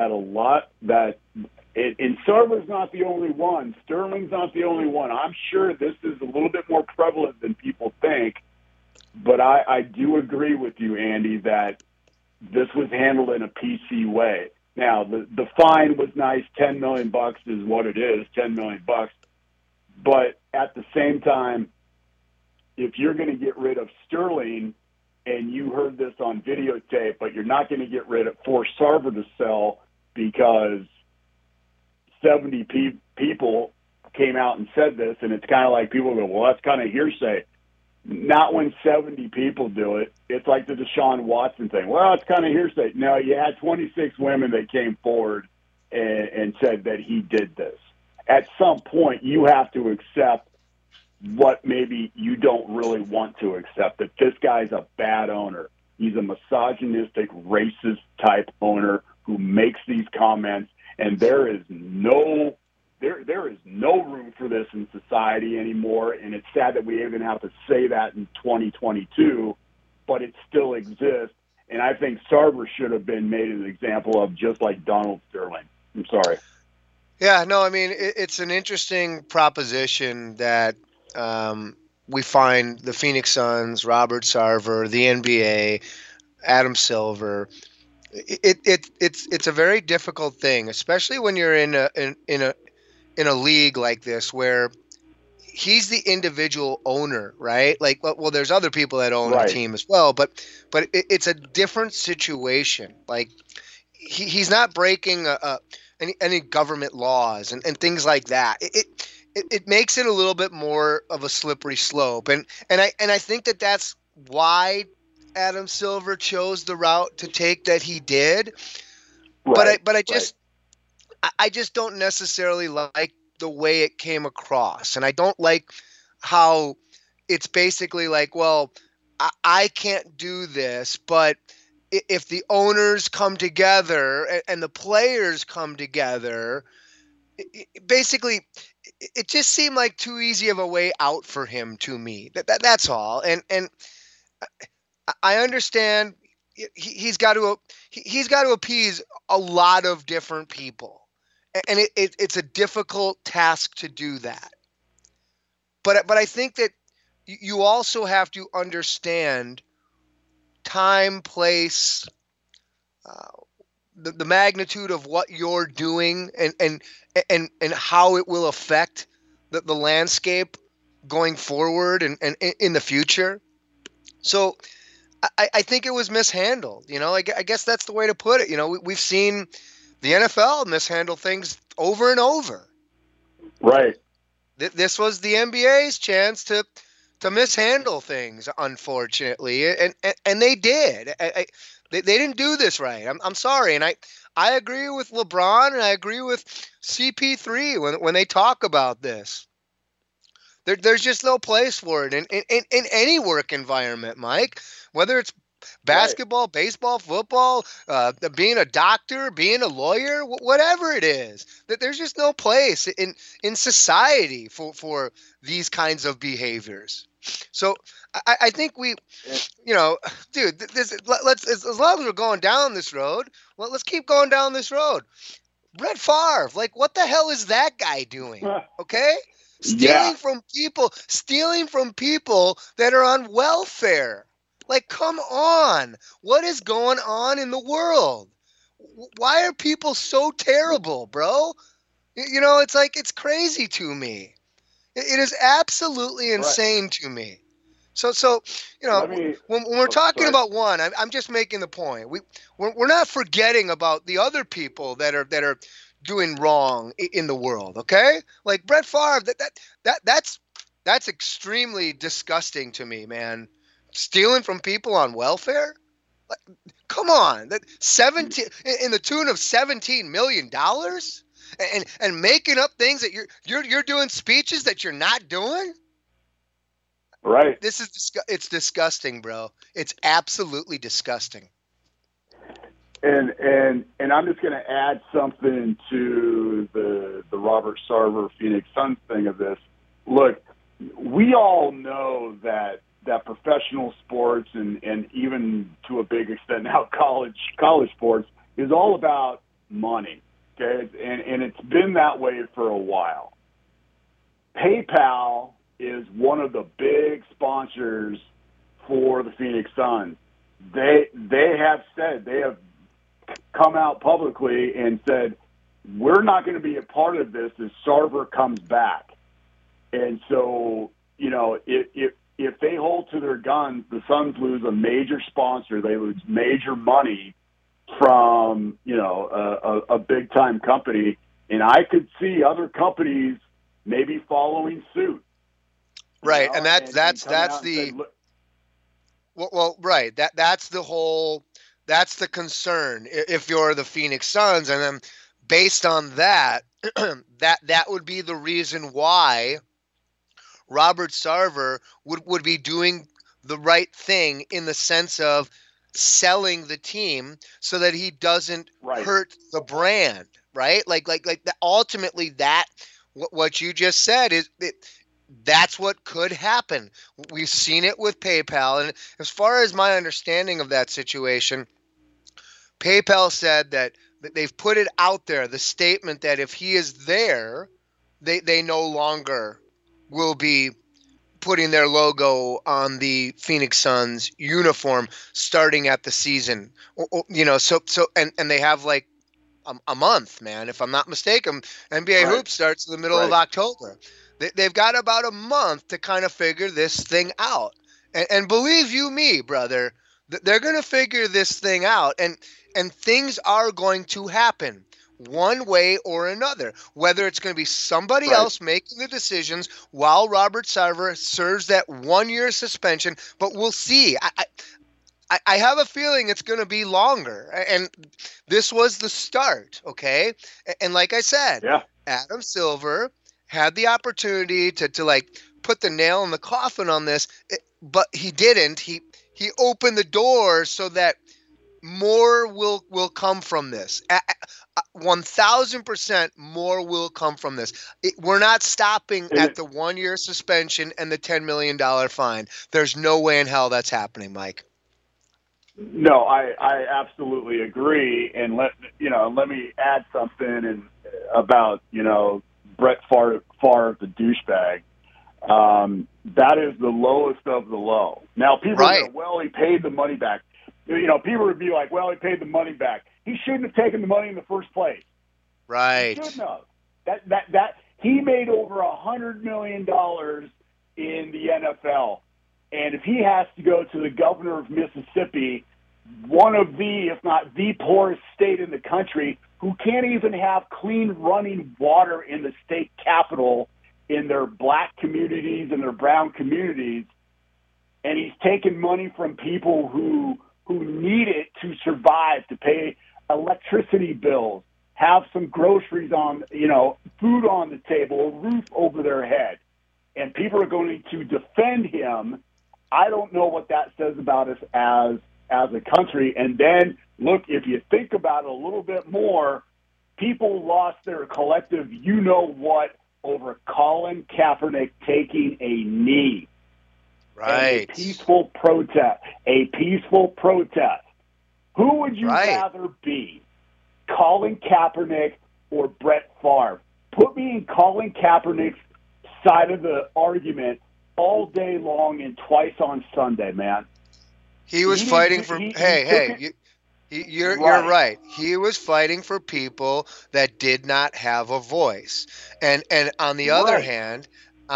and Sarver's not the only one. Sterling's not the only one. I'm sure this is a little bit more prevalent than people think, but I do agree with you, Andy, that this was handled in a PC way. Now, the fine was nice. $10 million is what it is, $10 million. But at the same time, if you're going to get rid of Sterling, and you heard this on videotape, but you're not going to get rid of force Sarver to sell because 70 people came out and said this, and it's kind of like people go, well, that's kind of hearsay. Not when 70 people do it. It's like the Deshaun Watson thing. Well, it's kind of hearsay. No, you had 26 women that came forward and said that he did this. At some point, you have to accept what maybe you don't really want to accept, that this guy's a bad owner. He's a misogynistic, racist type owner who makes these comments, and there is no there is no room for this in society anymore, and it's sad that we even have to say that in 2022, but it still exists. And I think Sarver should have been made an example of, just like Donald Sterling. I'm sorry. Yeah, no, I mean, it's an interesting proposition that we find the Phoenix Suns, Robert Sarver, the NBA, Adam Silver. It's a very difficult thing, especially when you're in a league like this where he's the individual owner, right? Like, well, there's other people that own the team as well, but it's a different situation. Like, he's not breaking any government laws and things like that. It makes it a little bit more of a slippery slope, and I think that's why Adam Silver chose the route to take that he did. But I just don't necessarily like the way it came across, and I don't like how it's basically like, well, I can't do this, but if the owners come together and the players come together, basically it just seemed like too easy of a way out for him to me. That's all. And I understand he's got to appease a lot of different people. And it's a difficult task to do that. But I think that you also have to understand time, place, the magnitude of what you're doing, and how it will affect the landscape going forward and in the future. So I think it was mishandled. You know, I guess that's the way to put it. You know, we've seen the NFL mishandle things over and over. Right. This was the NBA's chance to mishandle things, unfortunately, and they did. They didn't do this right. I'm sorry, and I agree with LeBron and I agree with CP3 when they talk about this. There's just no place for it in any work environment, Mike. Whether it's basketball, baseball, football, being a doctor, being a lawyer, whatever it is, that there's just no place in society for these kinds of behaviors. So I think we, dude, let's, as long as we're going down this road, let's keep going down this road. Brett Favre, like, what the hell is that guy doing? Okay, stealing from people that are on welfare. Like, come on. What is going on in the world? Why are people so terrible, bro? You know, it's like, it's crazy to me. It is absolutely insane to me. So when we're talking about one, I'm just making the point. We're not forgetting about the other people that are doing wrong in the world, okay? Like Brett Favre, that's extremely disgusting to me, man. Stealing from people on welfare? Like, come on, that 17 in the tune of $17 million, and making up things that you're doing speeches that you're not doing. Right. This is it's disgusting, bro. It's absolutely disgusting. And I'm just going to add something to the Robert Sarver Phoenix Suns thing of this. Look, we all know that professional sports and even to a big extent now college sports is all about money, okay? And it's been that way for a while. PayPal is one of the big sponsors for the Phoenix Suns. They have come out publicly and said, we're not going to be a part of this as Sarver comes back. And so, if they hold to their guns, the Suns lose a major sponsor. They lose major money from, a big-time company. And I could see other companies maybe following suit. Right, and that's the that's the concern if you're the Phoenix Suns, and then based on that, that would be the reason why Robert Sarver would be doing the right thing in the sense of selling the team so that he doesn't hurt the brand, right? Like ultimately that what you just said is that's what could happen. We've seen it with PayPal, and as far as my understanding of that situation, PayPal said that they've put it out there, the statement that if he is there, they no longer will be putting their logo on the Phoenix Suns uniform starting at the season. And they have like a month, man, if I'm not mistaken. NBA Hoops starts in the middle of October. They've got about a month to kind of figure this thing out. And believe you me, brother, they're going to figure this thing out. And things are going to happen one way or another, whether it's going to be somebody else making the decisions while Robert Sarver serves that 1-year suspension. But we'll see. I have a feeling it's going to be longer. And this was the start, okay? And like I said, Adam Silver had the opportunity to like put the nail in the coffin on this, but he didn't. He opened the door so that more will come from this. 1,000% more will come from this. We're not stopping at the 1-year suspension and the $10 million fine. There's no way in hell that's happening, Mike. No, I absolutely agree. And let me add something about Brett Favre, the douchebag. That is the lowest of the low. Now people go, well, he paid the money back. People would be like, well, he paid the money back. He shouldn't have taken the money in the first place. Right. He shouldn't have. That he made over $100 million in the NFL. And if he has to go to the governor of Mississippi, one of the, if not the poorest state in the country, who can't even have clean running water in the state capital in their black communities and their brown communities, and he's taking money from people who need it to survive, to pay electricity bills, have some groceries on, food on the table, a roof over their head, and people are going to defend him. I don't know what that says about us as a country. And then, look, if you think about it a little bit more, people lost their collective you-know-what over Colin Kaepernick taking a knee. Right. A peaceful protest. Who would you rather be, Colin Kaepernick or Brett Favre? Put me in Colin Kaepernick's side of the argument all day long and twice on Sunday, man. He was fighting for. You're right. He was fighting for people that did not have a voice, and on the other hand,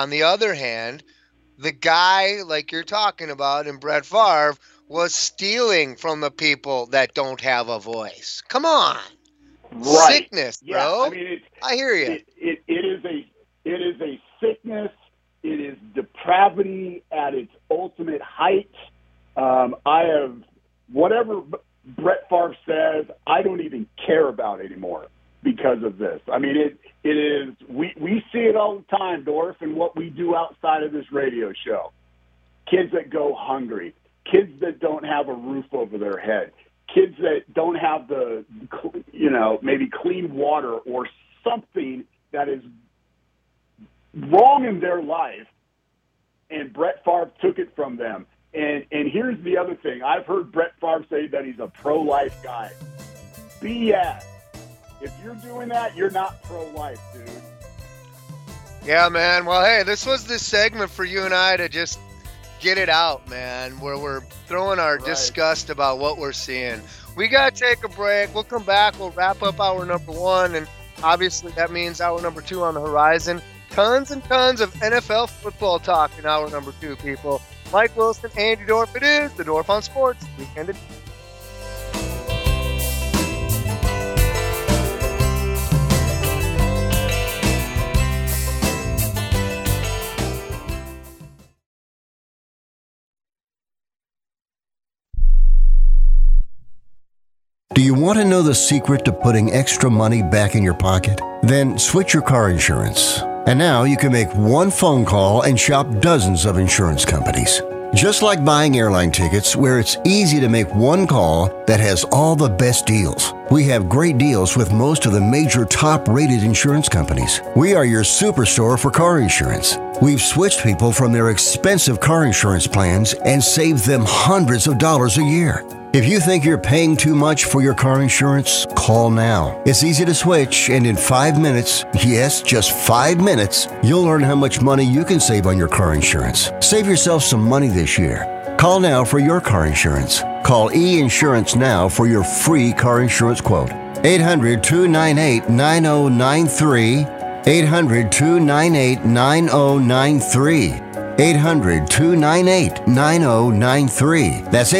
the guy like you're talking about in Brett Favre was stealing from the people that don't have a voice. Come on, sickness, bro. I mean, I hear you. It is a sickness. It is depravity at its ultimate height. I have whatever Brett Favre says, I don't even care about anymore because of this. I mean, it is. We see it all the time, Dorf, and what we do outside of this radio show. Kids that go hungry, kids that don't have a roof over their head, kids that don't have the, maybe clean water or something that is wrong in their life, and Brett Favre took it from them. And here's the other thing. I've heard Brett Favre say that he's a pro-life guy. BS. If you're doing that, you're not pro-life, dude. Yeah, man. Well, hey, this was this segment for you and I to just get it out, man, where we're throwing our disgust about what we're seeing. We got to take a break. We'll come back. We'll wrap up hour number 1, and obviously that means hour number 2 on the horizon. Tons and tons of NFL football talk in hour number 2, people. Mike Wilson, Andy Dorf. It is the Dorf on Sports Weekend Edition. Do you want to know the secret to putting extra money back in your pocket? Then switch your car insurance. And now you can make one phone call and shop dozens of insurance companies. Just like buying airline tickets, where it's easy to make one call that has all the best deals. We have great deals with most of the major top-rated insurance companies. We are your superstore for car insurance. We've switched people from their expensive car insurance plans and saved them hundreds of dollars a year. If you think you're paying too much for your car insurance, call now. It's easy to switch, and in 5 minutes, yes, just 5 minutes, you'll learn how much money you can save on your car insurance. Save yourself some money this year. Call now for your car insurance. Call E-Insurance now for your free car insurance quote. 800-298-9093. 800-298-9093. 800-298-9093. That's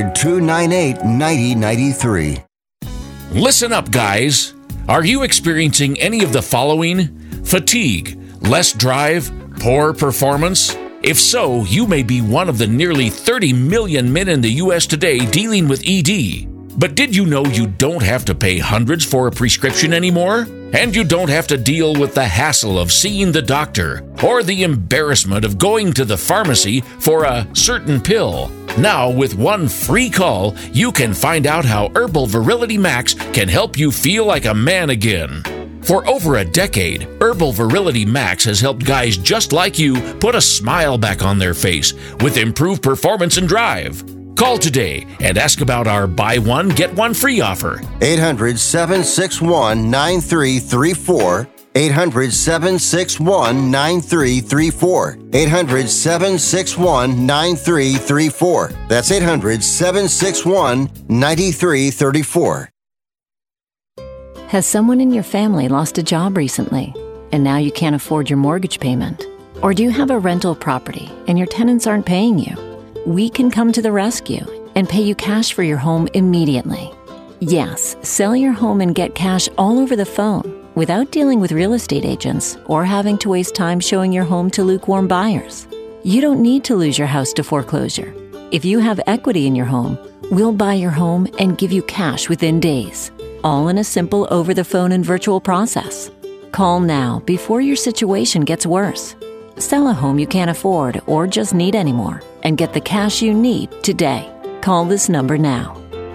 800-298-9093. Listen up, guys. Are you experiencing any of the following? Fatigue, less drive, poor performance? If so, you may be one of the nearly 30 million men in the U.S. today dealing with ED. But did you know you don't have to pay hundreds for a prescription anymore? And you don't have to deal with the hassle of seeing the doctor or the embarrassment of going to the pharmacy for a certain pill. Now, with one free call, you can find out how Herbal Virility Max can help you feel like a man again. For over a decade, Herbal Virility Max has helped guys just like you put a smile back on their face with improved performance and drive. Call today and ask about our buy one, get one free offer. 800-761-9334. 800-761-9334. 800-761-9334. That's 800-761-9334. Has someone in your family lost a job recently, and now you can't afford your mortgage payment? Or do you have a rental property and your tenants aren't paying you? We can come to the rescue and pay you cash for your home immediately. Yes, sell your home and get cash all over the phone without dealing with real estate agents or having to waste time showing your home to lukewarm buyers. You don't need to lose your house to foreclosure. If you have equity in your home, we'll buy your home and give you cash within days, all in a simple over-the-phone and virtual process. Call now before your situation gets worse. Sell a home you can't afford or just need anymore and get the cash you need today. Call this number now.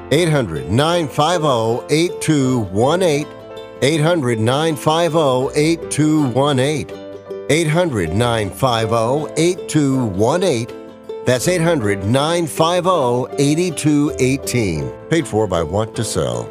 800-950-8218. 800-950-8218. 800-950-8218. That's 800-950-8218. Paid for by Want to Sell.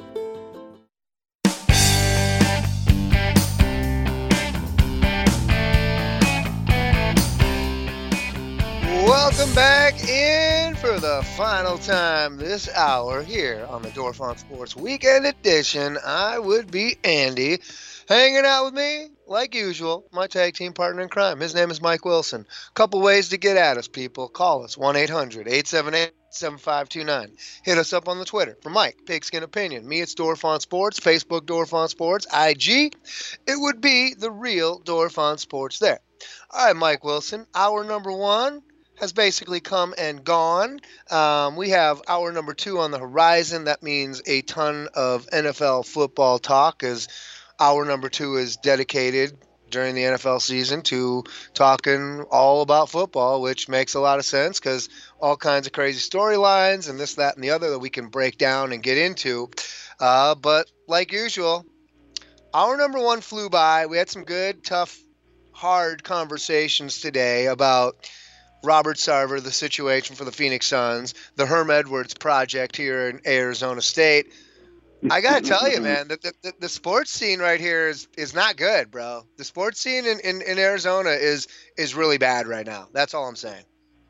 Welcome back in for the final time this hour here on the Dorf on Sports Weekend Edition. I would be Andy. Hanging out with me, like usual, my tag team partner in crime. His name is Mike Wilson. Couple ways to get at us, people. Call us, 1-800-878-7529. Hit us up on the Twitter. For Mike, Pigskin Opinion. Me, it's Dorf on Sports. Facebook, Dorf on Sports. IG, it would be the real Dorf on Sports there. All right, Mike Wilson, hour number one has basically come and gone. We have hour number two on the horizon. That means a ton of NFL football talk, as hour number two is dedicated during the NFL season to talking all about football, which makes a lot of sense because all kinds of crazy storylines and this, that, and the other that we can break down and get into. But like usual, hour number one flew by. We had some good, tough, hard conversations today about Robert Sarver, the situation for the Phoenix Suns, the Herm Edwards project here in Arizona State. I got to tell you, man, the sports scene right here is not good, bro. The sports scene in Arizona is really bad right now. That's all I'm saying.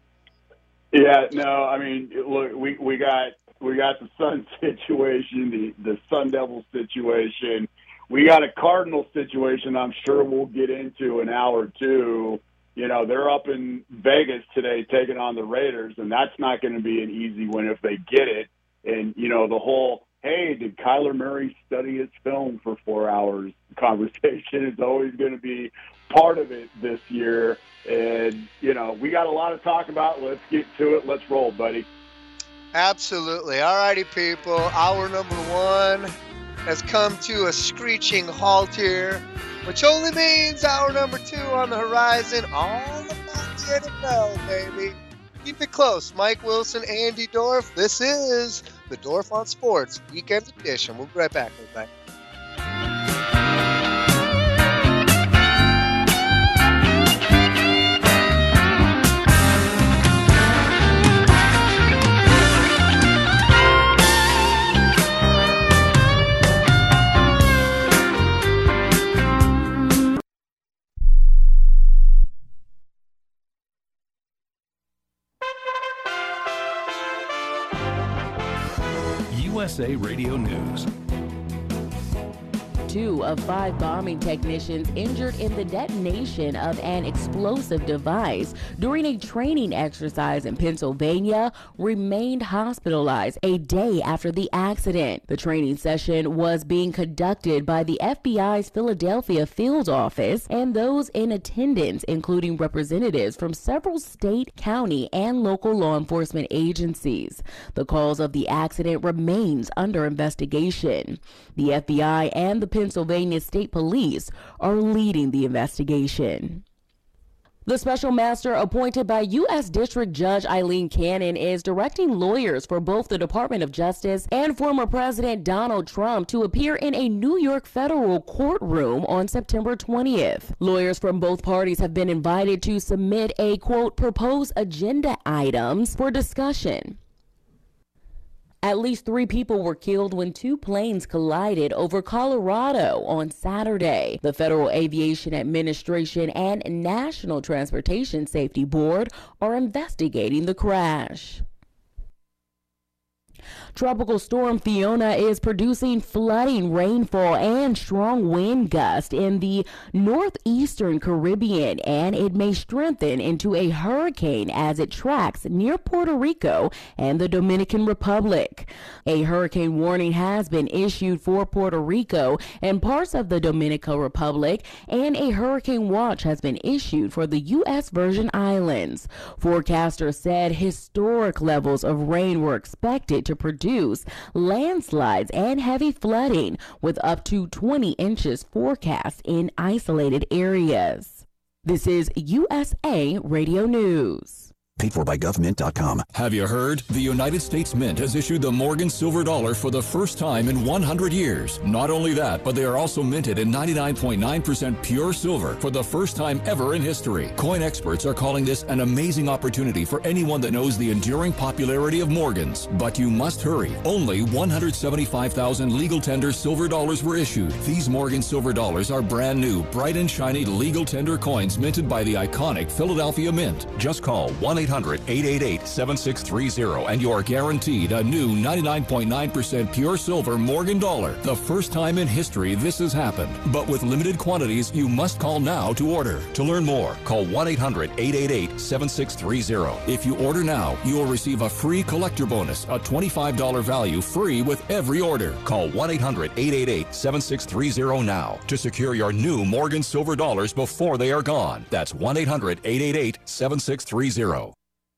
Yeah, no, I mean, look, we got the Sun situation, the Sun Devil situation. We got a Cardinal situation I'm sure we'll get into in hour two. You know, they're up in Vegas today taking on the Raiders, and that's not going to be an easy win if they get it. And, you know, the whole, hey, did Kyler Murray study his film for 4 hours conversation is always going to be part of it this year. And, you know, we got a lot to talk about. Let's get to it. Let's roll, buddy. Absolutely. All righty, people. Hour number one has come to a screeching halt here, which only means hour number two on the horizon. All about the NFL, baby. Keep it close. Mike Wilson, Andy Dorf. This is the Dorf on Sports Weekend Edition. We'll be right back. USA Radio News. 2 of 5 bombing technicians injured in the detonation of an explosive device during a training exercise in Pennsylvania remained hospitalized a day after the accident. The training session was being conducted by the FBI's Philadelphia field office, and those in attendance, including representatives from several state, county, and local law enforcement agencies. The cause of the accident remains under investigation. The FBI and the Pennsylvania State Police are leading the investigation. The special master appointed by U.S. District Judge Eileen Cannon is directing lawyers for both the Department of Justice and former President Donald Trump to appear in a New York federal courtroom on September 20th. Lawyers from both parties have been invited to submit a, quote, proposed agenda items for discussion. At least 3 people were killed when 2 planes collided over Colorado on Saturday. The Federal Aviation Administration and National Transportation Safety Board are investigating the crash. Tropical Storm Fiona is producing flooding rainfall and strong wind gusts in the northeastern Caribbean, and it may strengthen into a hurricane as it tracks near Puerto Rico and the Dominican Republic. A hurricane warning has been issued for Puerto Rico and parts of the Dominican Republic, and a hurricane watch has been issued for the U.S. Virgin Islands. Forecasters said historic levels of rain were expected to produce landslides and heavy flooding, with up to 20 inches forecast in isolated areas. This is USA Radio News. Paid for by GovMint.com. Have you heard? The United States Mint has issued the Morgan Silver Dollar for the first time in 100 years. Not only that, but they are also minted in 99.9% pure silver for the first time ever in history. Coin experts are calling this an amazing opportunity for anyone that knows the enduring popularity of Morgans. But you must hurry. Only 175,000 legal tender silver dollars were issued. These Morgan Silver Dollars are brand new, bright and shiny legal tender coins minted by the iconic Philadelphia Mint. Just call 1-800-888-7630 and you are guaranteed a new 99.9% pure silver Morgan dollar. The first time in history this has happened. But with limited quantities, you must call now to order. To learn more, call 1-800-888-7630. If you order now, you will receive a free collector bonus, a $25 value free with every order. Call 1-800-888-7630 now to secure your new Morgan Silver Dollars before they are gone. That's 1-800-888-7630.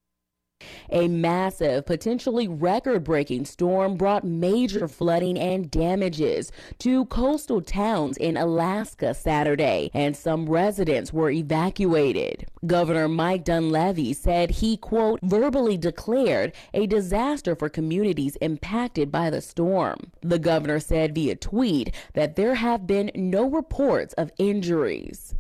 A massive, potentially record-breaking storm brought major flooding and damages to coastal towns in Alaska Saturday, and some residents were evacuated. Governor Mike Dunleavy said he, quote, verbally declared a disaster for communities impacted by the storm. The governor said via tweet that there have been no reports of injuries.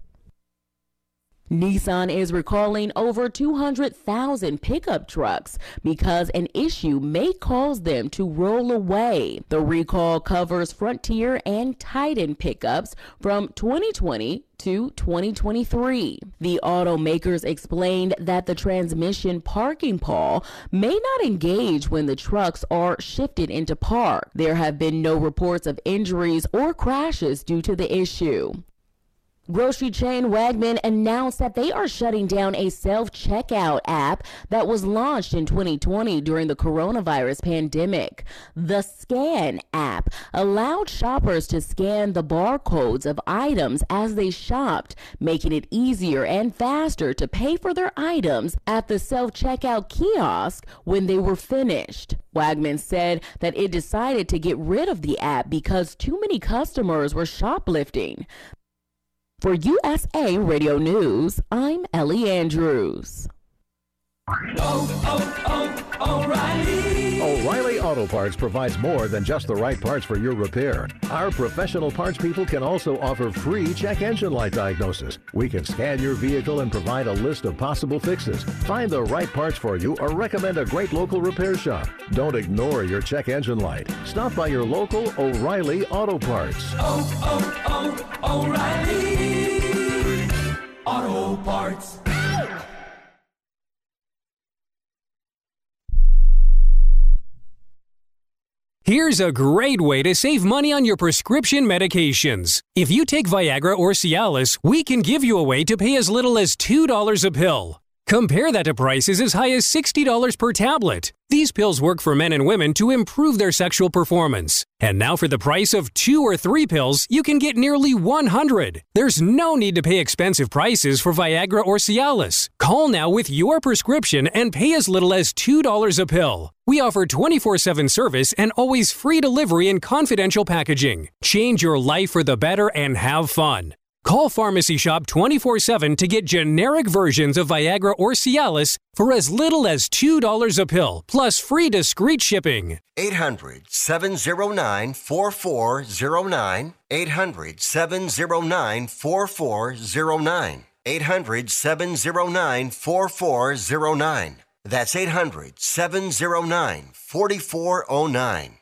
Nissan is recalling over 200,000 pickup trucks because an issue may cause them to roll away. The recall covers Frontier and Titan pickups from 2020 to 2023. The automakers explained that the transmission parking pawl may not engage when the trucks are shifted into park. There have been no reports of injuries or crashes due to the issue. Grocery chain Wegman announced that they are shutting down a self-checkout app that was launched in 2020 during the coronavirus pandemic. The Scan app allowed shoppers to scan the barcodes of items as they shopped, making it easier and faster to pay for their items at the self-checkout kiosk when they were finished. Wegman said that it decided to get rid of the app because too many customers were shoplifting. For USA Radio News, I'm Ellie Andrews. O'Reilly Auto Parts provides more than just the right parts for your repair. Our professional parts people can also offer free check engine light diagnosis. We can scan your vehicle and provide a list of possible fixes. Find the right parts for you or recommend a great local repair shop. Don't ignore your check engine light. Stop by your local O'Reilly Auto Parts. O'Reilly Auto Parts. Here's a great way to save money on your prescription medications. If you take Viagra or Cialis, we can give you a way to pay as little as $2 a pill. Compare that to prices as high as $60 per tablet. These pills work for men and women to improve their sexual performance. And now for the price of 2 or 3 pills, you can get nearly 100. There's no need to pay expensive prices for Viagra or Cialis. Call now with your prescription and pay as little as $2 a pill. We offer 24/7 service and always free delivery and confidential packaging. Change your life for the better and have fun. Call Pharmacy Shop 24/7 to get generic versions of Viagra or Cialis for as little as $2 a pill, plus free discreet shipping. 800-709-4409. 800-709-4409. 800-709-4409. That's 800-709-4409.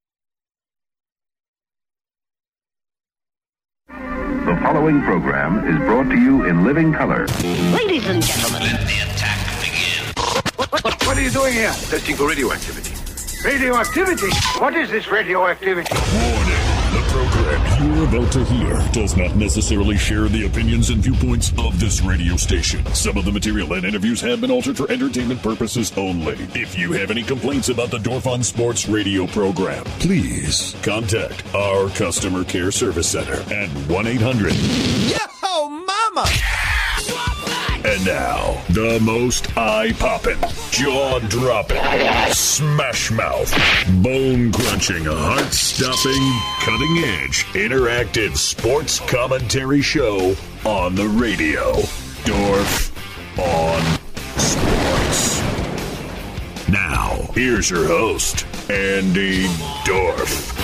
The following program is brought to you in living color. Ladies and gentlemen, let the attack begin. What are you doing here? Testing for radioactivity. Radioactivity? What is this radioactivity? Warning. The program you're about to hear does not necessarily share the opinions and viewpoints of this radio station. Some of the material and interviews have been altered for entertainment purposes only. If you have any complaints about the Dorf on Sports radio program, please contact our customer care service center at 1-800. Yo, mama! And now, the most eye-popping, jaw-dropping, smash-mouth, bone-crunching, heart-stopping, cutting-edge, interactive sports commentary show on the radio. Dorf on Sports. Now, here's your host, Andy Dorf.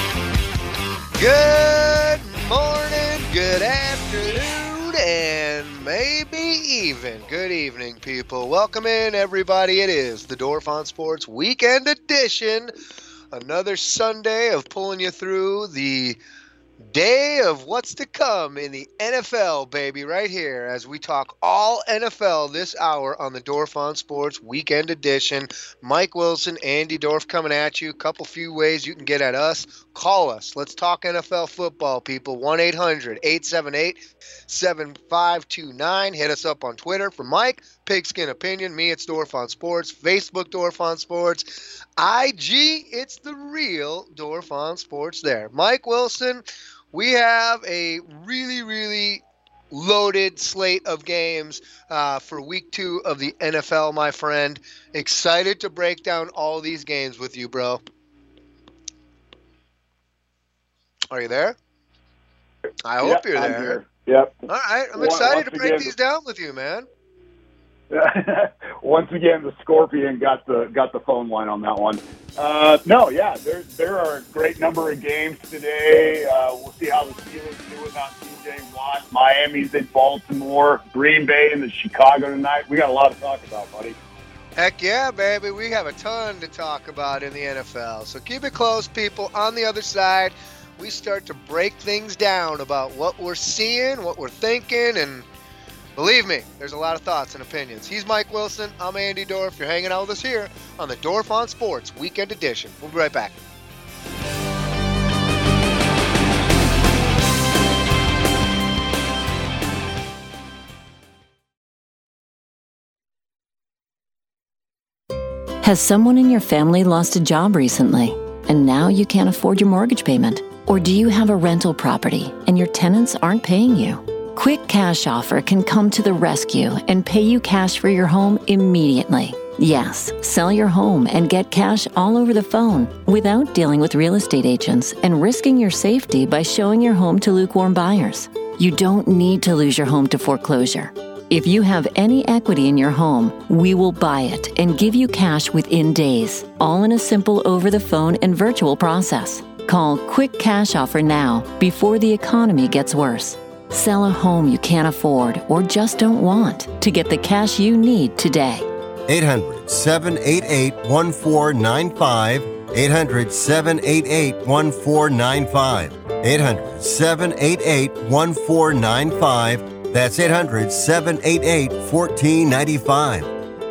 Good morning, good afternoon, and maybe even good evening, people. Welcome in, everybody. It is the Dorf on Sports Weekend Edition. Another Sunday of pulling you through the day of what's to come in the NFL, baby, right here as we talk all NFL this hour on the Dorf on Sports Weekend Edition. Mike Wilson, Andy Dorf coming at you. Couple few ways you can get at us. Call us. Let's talk NFL football, people. 1-800-878-7529. Hit us up on Twitter for Mike, Pigskin Opinion. Me, it's Dorf on Sports. Facebook, Dorf on Sports. IG, it's the real Dorf on Sports there. Mike Wilson, we have a really, really loaded slate of games for week 2 of the NFL, my friend. Excited to break down all these games with you, bro. Are you there? I hope you're there. I'm here. Yep. All right. I'm excited to break these down with you, man. Once again, the Scorpion got the phone line on that one. There are a great number of games today. We'll see how the Steelers do without TJ Watt. Miami's in Baltimore, Green Bay and Chicago tonight. We got a lot to talk about, buddy. Heck yeah, baby. We have a ton to talk about in the NFL. So keep it close, people. On the other side, we start to break things down about what we're seeing, what we're thinking, and believe me, there's a lot of thoughts and opinions. He's Mike Wilson. I'm Andy Dorf. You're hanging out with us here on the Dorf on Sports Weekend Edition. We'll be right back. Has someone in your family lost a job recently, and now you can't afford your mortgage payment? Or do you have a rental property and your tenants aren't paying you? Quick Cash Offer can come to the rescue and pay you cash for your home immediately. Yes, sell your home and get cash all over the phone without dealing with real estate agents and risking your safety by showing your home to lukewarm buyers. You don't need to lose your home to foreclosure. If you have any equity in your home, we will buy it and give you cash within days, all in a simple over-the-phone and virtual process. Call Quick Cash Offer now before the economy gets worse. Sell a home you can't afford or just don't want to get the cash you need today. 800-788-1495. 800-788-1495. 800-788-1495. That's 800-788-1495.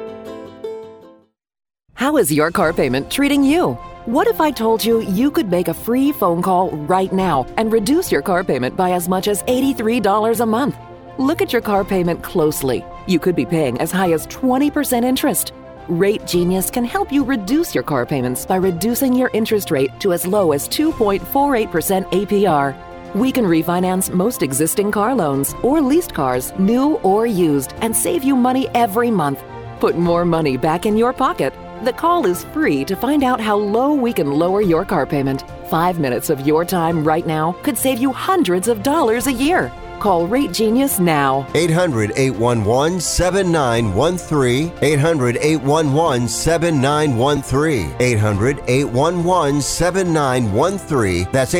How is your car payment treating you? What if I told you you could make a free phone call right now and reduce your car payment by as much as $83 a month? Look at your car payment closely. You could be paying as high as 20% interest. Rate Genius can help you reduce your car payments by reducing your interest rate to as low as 2.48% APR. We can refinance most existing car loans or leased cars, new or used, and save you money every month. Put more money back in your pocket. The call is free to find out how low we can lower your car payment. 5 minutes of your time right now could save you hundreds of dollars a year. Call Rate Genius now. 800-811-7913. 800-811-7913. 800-811-7913. That's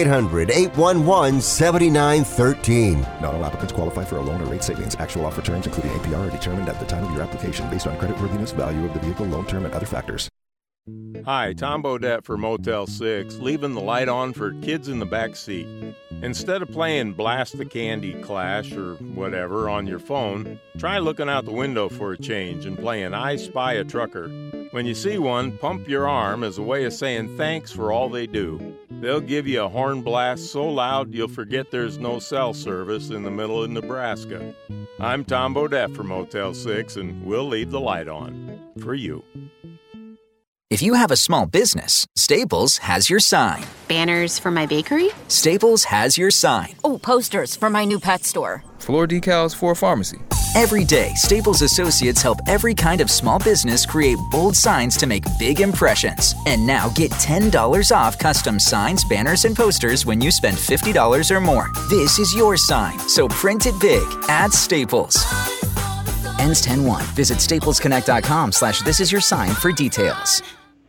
800-811-7913. Not all applicants qualify for a loan or rate savings. Actual offer terms, including APR, are determined at the time of your application based on creditworthiness, value of the vehicle, loan term, and other factors. Hi, Tom Bodette for Motel 6, leaving the light on for kids in the back seat. Instead of playing Blast the Candy Clash or whatever on your phone, try looking out the window for a change and playing I Spy a Trucker. When you see one, pump your arm as a way of saying thanks for all they do. They'll give you a horn blast so loud you'll forget there's no cell service in the middle of Nebraska. I'm Tom Bodette for Motel 6, and we'll leave the light on. For you. If you have a small business, Staples has your sign. Banners for my bakery? Staples has your sign. Oh, posters for my new pet store. Floor decals for a pharmacy. Every day, Staples associates help every kind of small business create bold signs to make big impressions. And now get $10 off custom signs, banners, and posters when you spend $50 or more. This is your sign, so print it big at Staples. Ends 10/1. Visit staplesconnect.com/thisisyoursign for details.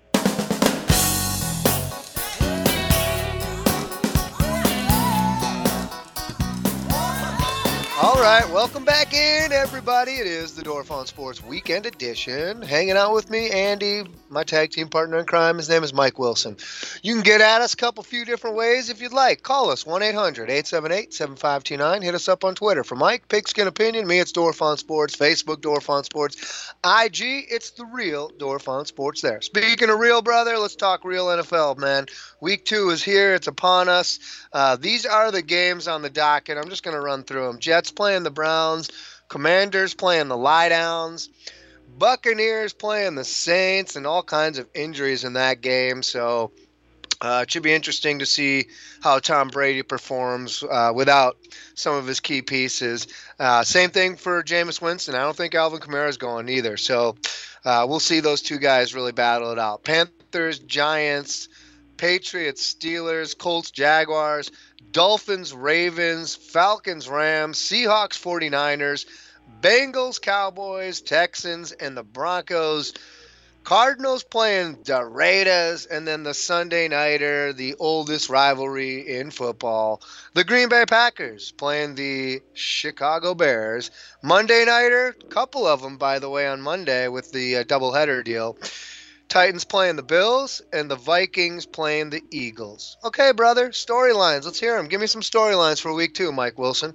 All right, welcome back in, everybody. It is the Dorf on Sports Weekend Edition. Hanging out with me, Andy, my tag team partner in crime. His name is Mike Wilson. You can get at us a few different ways if you'd like. Call us, 1-800-878-7529. Hit us up on Twitter. For Mike, Pigskin Opinion, me, it's Dorf on Sports. Facebook, Dorf on Sports. IG, it's the real Dorf on Sports there. Speaking of real, brother, let's talk real NFL, man. Week 2 is here. It's upon us. These are the games on the docket. I'm just going to run through them. Jets playing the Browns, Commanders playing the Lie-Downs, Buccaneers playing the Saints, and all kinds of injuries in that game. So it should be interesting to see how Tom Brady performs without some of his key pieces. Same thing for Jameis Winston. I don't think Alvin Kamara is going either. So we'll see those two guys really battle it out. Panthers, Giants, Patriots, Steelers, Colts, Jaguars, Dolphins, Ravens, Falcons, Rams, Seahawks, 49ers, Bengals, Cowboys, Texans, and the Broncos. Cardinals playing the Raiders, and then the Sunday nighter, the oldest rivalry in football, the Green Bay Packers playing the Chicago Bears. Monday nighter, couple of them, by the way, on Monday with the doubleheader deal. Titans playing the Bills, and the Vikings playing the Eagles. Okay, brother, storylines. Let's hear them. Give me some storylines for week 2, Mike Wilson.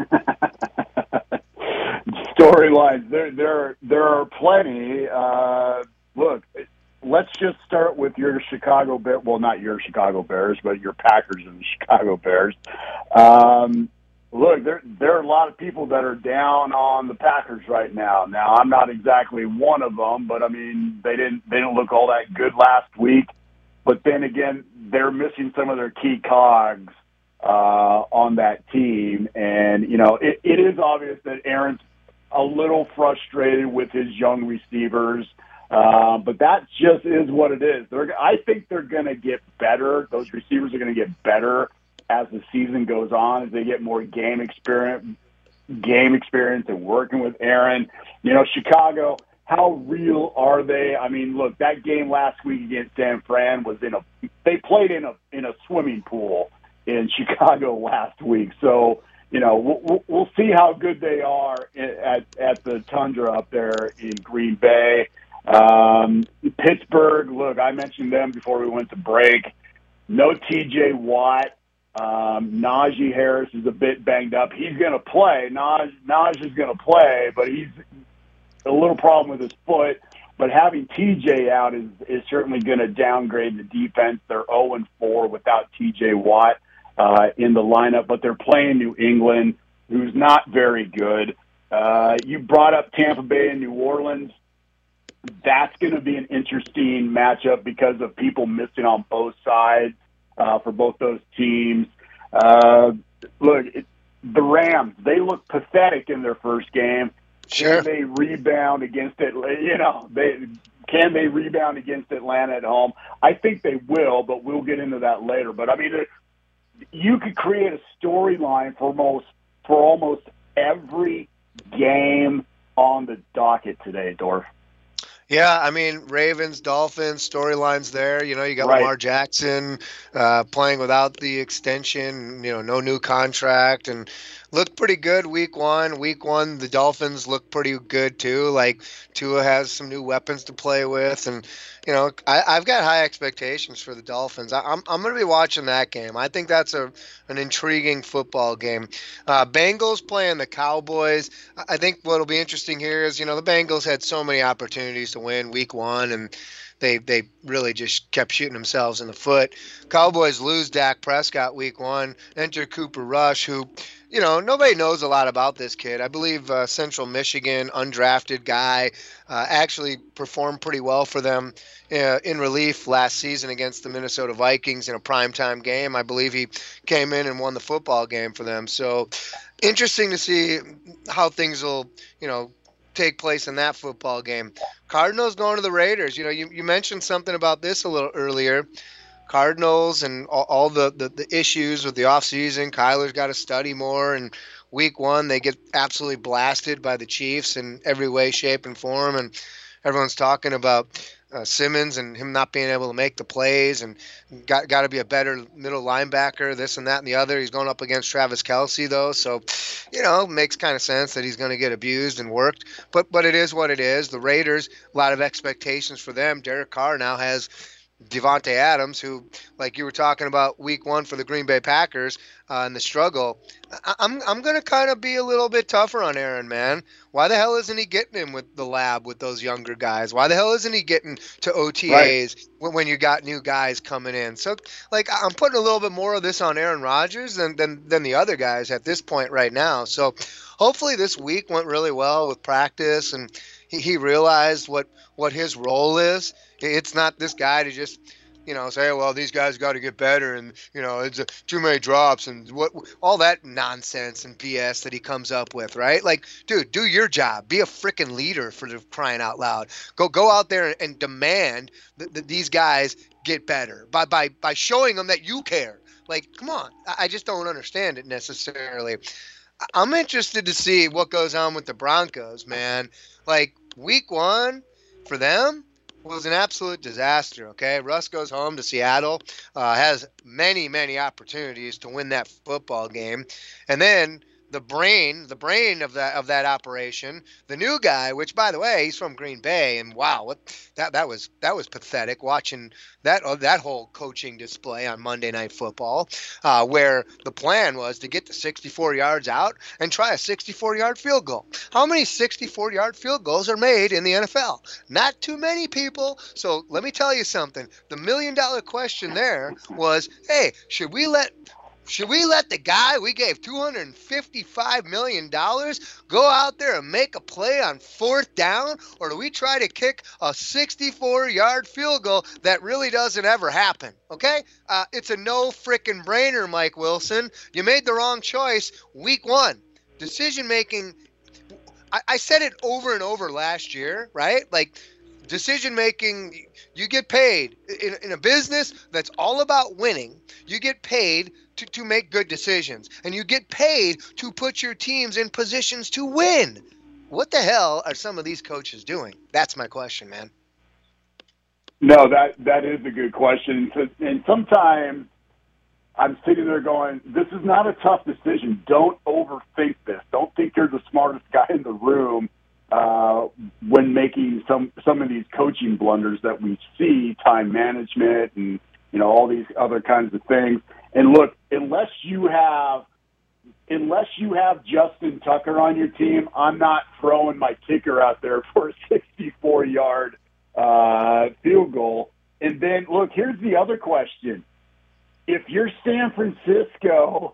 Storylines. There are plenty. Look, let's just start with your Chicago Bears. Well, not your Chicago Bears, but your Packers and the Chicago Bears. Look, there are a lot of people that are down on the Packers right now. Now, I'm not exactly one of them, but I mean, they didn't look all that good last week. But then again, they're missing some of their key cogs on that team, and you know, it is obvious that Aaron's a little frustrated with his young receivers. But that just is what it is. I think they're going to get better. Those receivers are going to get better as the season goes on, as they get more game experience. game experience and working with Aaron. You know, Chicago, how real are they? I mean, look, that game last week against San Fran was they played in a swimming pool in Chicago last week. So, you know, we'll see how good they are at the Tundra up there in Green Bay. Pittsburgh, look, I mentioned them before we went to break. No T.J. Watt. Najee Harris is a bit banged up. He's going to play. Najee is going to play, but he's a little problem with his foot. But having T.J. out is certainly going to downgrade the defense. They're 0-4 without T.J. Watt in the lineup, but they're playing New England, who's not very good. You brought up Tampa Bay and New Orleans. That's going to be an interesting matchup because of people missing on both sides for both those teams. Look, the Rams, they look pathetic in their first game. Sure. Can they rebound against it? You know, can they rebound against Atlanta at home? I think they will, but we'll get into that later. But, I mean, you could create a storyline for almost every game on the docket today, Dorf. Yeah, I mean, Ravens, Dolphins, storylines there. You know, you got Lamar Jackson playing without the extension, you know, no new contract, and looked pretty good week one. Week one, the Dolphins look pretty good too. Like, Tua has some new weapons to play with, and, you know, I've got high expectations for the Dolphins. I'm going to be watching that game. I think that's an intriguing football game. Bengals playing the Cowboys. I think what'll be interesting here is, you know, the Bengals had so many opportunities to win week one, and they really just kept shooting themselves in the foot. Cowboys lose Dak Prescott week one. Enter Cooper Rush, who, you know, nobody knows a lot about this kid. I believe Central Michigan, undrafted guy, actually performed pretty well for them in relief last season against the Minnesota Vikings in a primetime game. I believe he came in and won the football game for them. So interesting to see how things will, you know, take place in that football game. Cardinals going to the Raiders. You know, you mentioned something about this a little earlier. Cardinals and all the issues with the offseason. Kyler's got to study more, and week one they get absolutely blasted by the Chiefs in every way, shape, and form, and everyone's talking about Simmons and him not being able to make the plays, and got to be a better middle linebacker, this and that and the other. He's going up against Travis Kelce, though, so, you know, it makes kind of sense that he's going to get abused and worked. But it is what it is. The Raiders, a lot of expectations for them. Derek Carr now has Devontae Adams, who, like you were talking about week one for the Green Bay Packers and the struggle. I'm going to kind of be a little bit tougher on Aaron, man. Why the hell isn't he getting him with the lab with those younger guys? Why the hell isn't he getting to OTAs when you got new guys coming in? So, like, I'm putting a little bit more of this on Aaron Rodgers than the other guys at this point right now. So hopefully this week went really well with practice, and he realized what his role is. It's not this guy to just, you know, say, well, these guys got to get better, and, you know, it's too many drops and what all that nonsense and BS that he comes up with, right? Like, dude, do your job. Be a freaking leader, for the crying out loud. Go out there and demand that these guys get better by showing them that you care. Like, come on. I just don't understand it necessarily. I'm interested to see what goes on with the Broncos, man. Like, week one for them was an absolute disaster, okay? Russ goes home to Seattle, has many, many opportunities to win that football game. And then the brain of that operation, the new guy, which, by the way, he's from Green Bay, and wow, that was pathetic watching that whole coaching display on Monday Night Football, where the plan was to get to 64 yards out and try a 64-yard field goal. How many 64-yard field goals are made in the NFL? Not too many, people. So let me tell you something. The million-dollar question there was, hey, should we let the guy we gave $255 million go out there and make a play on fourth down? Or do we try to kick a 64-yard field goal that really doesn't ever happen? Okay? It's a no frickin' brainer, Mike Wilson. You made the wrong choice week one. Decision-making, I said it over and over last year, right? Like, decision-making, you get paid. In a business that's all about winning, you get paid to make good decisions, and you get paid to put your teams in positions to win. What the hell are some of these coaches doing? That's my question, man. No, that is a good question. And sometimes I'm sitting there going, this is not a tough decision. Don't overthink this. Don't think you're the smartest guy in the room when making some of these coaching blunders that we see, time management and, you know, all these other kinds of things. And look, unless you have Justin Tucker on your team, I'm not throwing my kicker out there for a 64-yard field goal. And then, look, here's the other question. If you're San Francisco,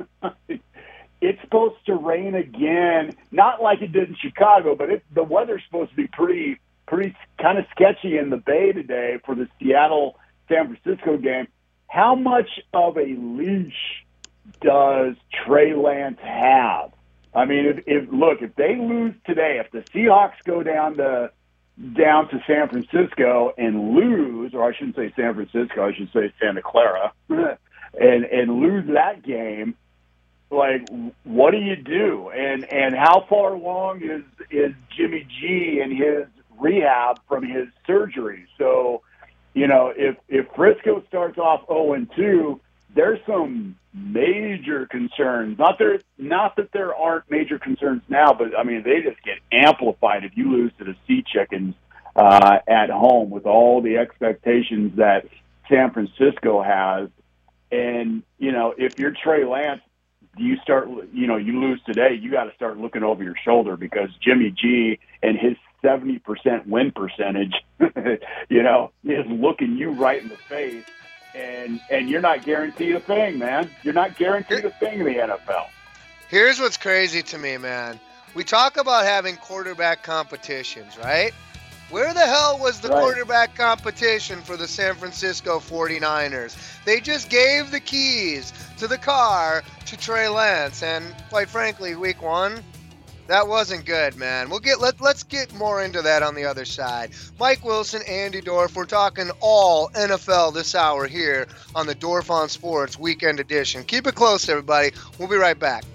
it's supposed to rain again, not like it did in Chicago, but the weather's supposed to be pretty kind of sketchy in the Bay today for the Seattle-San Francisco game. How much of a leash does Trey Lance have? I mean, if they lose today, if the Seahawks go down to San Francisco and lose, or I shouldn't say San Francisco, I should say Santa Clara, and lose that game, like, what do you do? And how far along is Jimmy G in his rehab from his surgery? So, you know, if Frisco starts off 0-2, there's some major concerns. Not that there aren't major concerns now, but I mean, they just get amplified if you lose to the Sea Chickens at home with all the expectations that San Francisco has. And, you know, if you're Trey Lance, you lose today, you got to start looking over your shoulder because Jimmy G and his 70% win percentage, you know, is looking you right in the face. And you're not guaranteed a thing, man. You're not guaranteed a thing in the NFL. Here's what's crazy to me, man. We talk about having quarterback competitions, right? Where the hell was the quarterback competition for the San Francisco 49ers? They just gave the keys to the car to Trey Lance, and quite frankly, week one, that wasn't good, man. Let's get more into that on the other side. Mike Wilson, Andy Dorf, we're talking all NFL this hour here on the Dorf on Sports Weekend Edition. Keep it close, everybody. We'll be right back.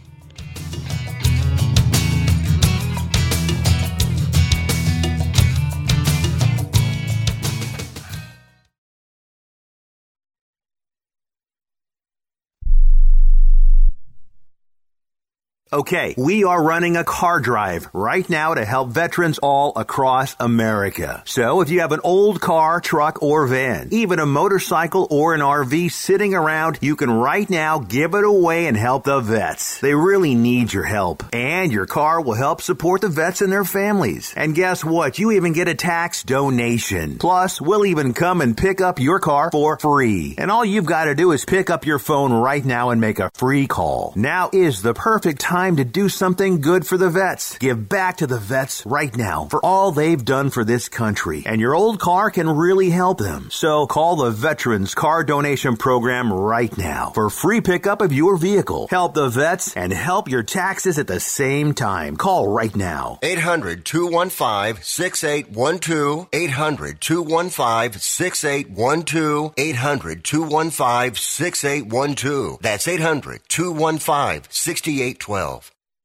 Okay, we are running a car drive right now to help veterans all across America. So if you have an old car, truck, or van, even a motorcycle or an RV sitting around, you can right now give it away and help the vets. They really need your help. And your car will help support the vets and their families. And guess what? You even get a tax donation. Plus, we'll even come and pick up your car for free. And all you've got to do is pick up your phone right now and make a free call. Now is the perfect time to do something good for the vets. Give back to the vets right now for all they've done for this country. And your old car can really help them. So call the Veterans Car Donation Program right now for free pickup of your vehicle. Help the vets and help your taxes at the same time. Call right now. 800-215-6812. 800-215-6812. 800-215-6812. That's 800-215-6812.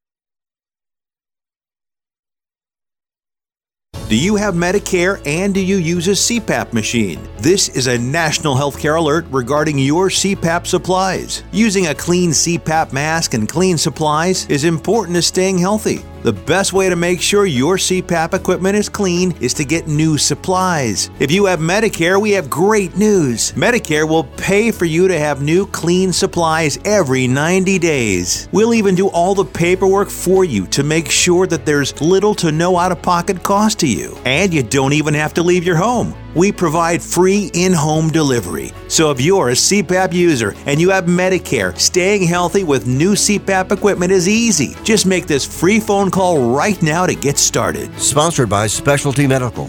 Do you have Medicare and do you use a CPAP machine? This is a national healthcare alert regarding your CPAP supplies. Using a clean CPAP mask and clean supplies is important to staying healthy. The best way to make sure your CPAP equipment is clean is to get new supplies. If you have Medicare, we have great news. Medicare will pay for you to have new clean supplies every 90 days. We'll even do all the paperwork for you to make sure that there's little to no out-of-pocket cost to you. And you don't even have to leave your home. We provide free in-home delivery. So if you're a CPAP user and you have Medicare, staying healthy with new CPAP equipment is easy. Just make this free phone call right now to get started. Sponsored by Specialty Medical.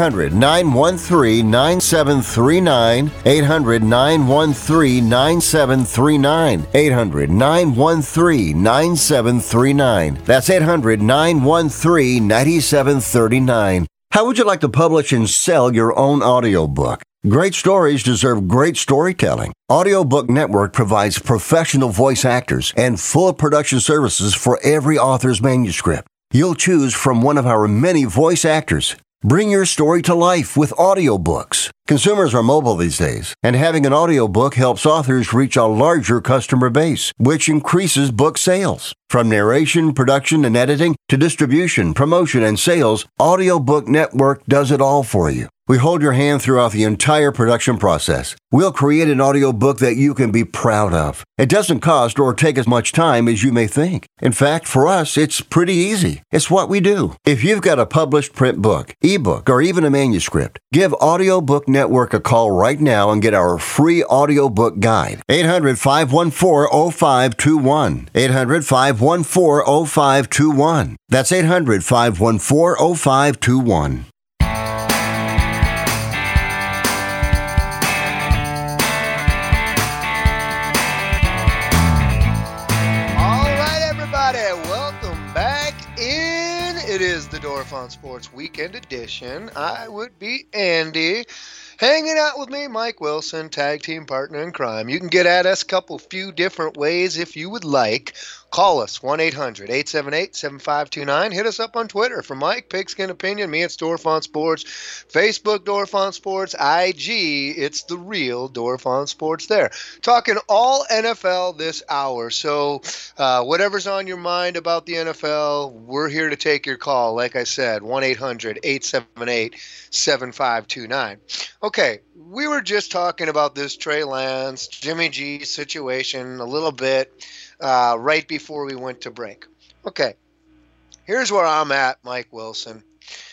800-913-9739. 800-913-9739. 800-913-9739. That's 800-913-9739. How would you like to publish and sell your own audiobook? Great stories deserve great storytelling. Audiobook Network provides professional voice actors and full production services for every author's manuscript. You'll choose from one of our many voice actors. Bring your story to life with audiobooks. Consumers are mobile these days, and having an audiobook helps authors reach a larger customer base, which increases book sales. From narration, production, and editing to distribution, promotion, and sales, Audiobook Network does it all for you. We hold your hand throughout the entire production process. We'll create an audiobook that you can be proud of. It doesn't cost or take as much time as you may think. In fact, for us, it's pretty easy. It's what we do. If you've got a published print book, ebook, or even a manuscript, give Audiobook Network a call right now and get our free audiobook guide. 800-514-0521. 800-514-0521. That's 800-514-0521. It is the Dorf on Sports Weekend Edition. I would be Andy. Hanging out with me, Mike Wilson, tag team partner in crime. You can get at us a few different ways if you would like. Call us, 1-800-878-7529. Hit us up on Twitter for Mike, Pigskin Opinion. Me, it's Dorf on Sports. Facebook, Dorf on Sports. IG, it's the real Dorf on Sports there. Talking all NFL this hour. So whatever's on your mind about the NFL, we're here to take your call. Like I said, 1-800-878-7529. Okay, we were just talking about this Trey Lance, Jimmy G situation a little bit right before we went to break. Okay, here's where I'm at, Mike Wilson.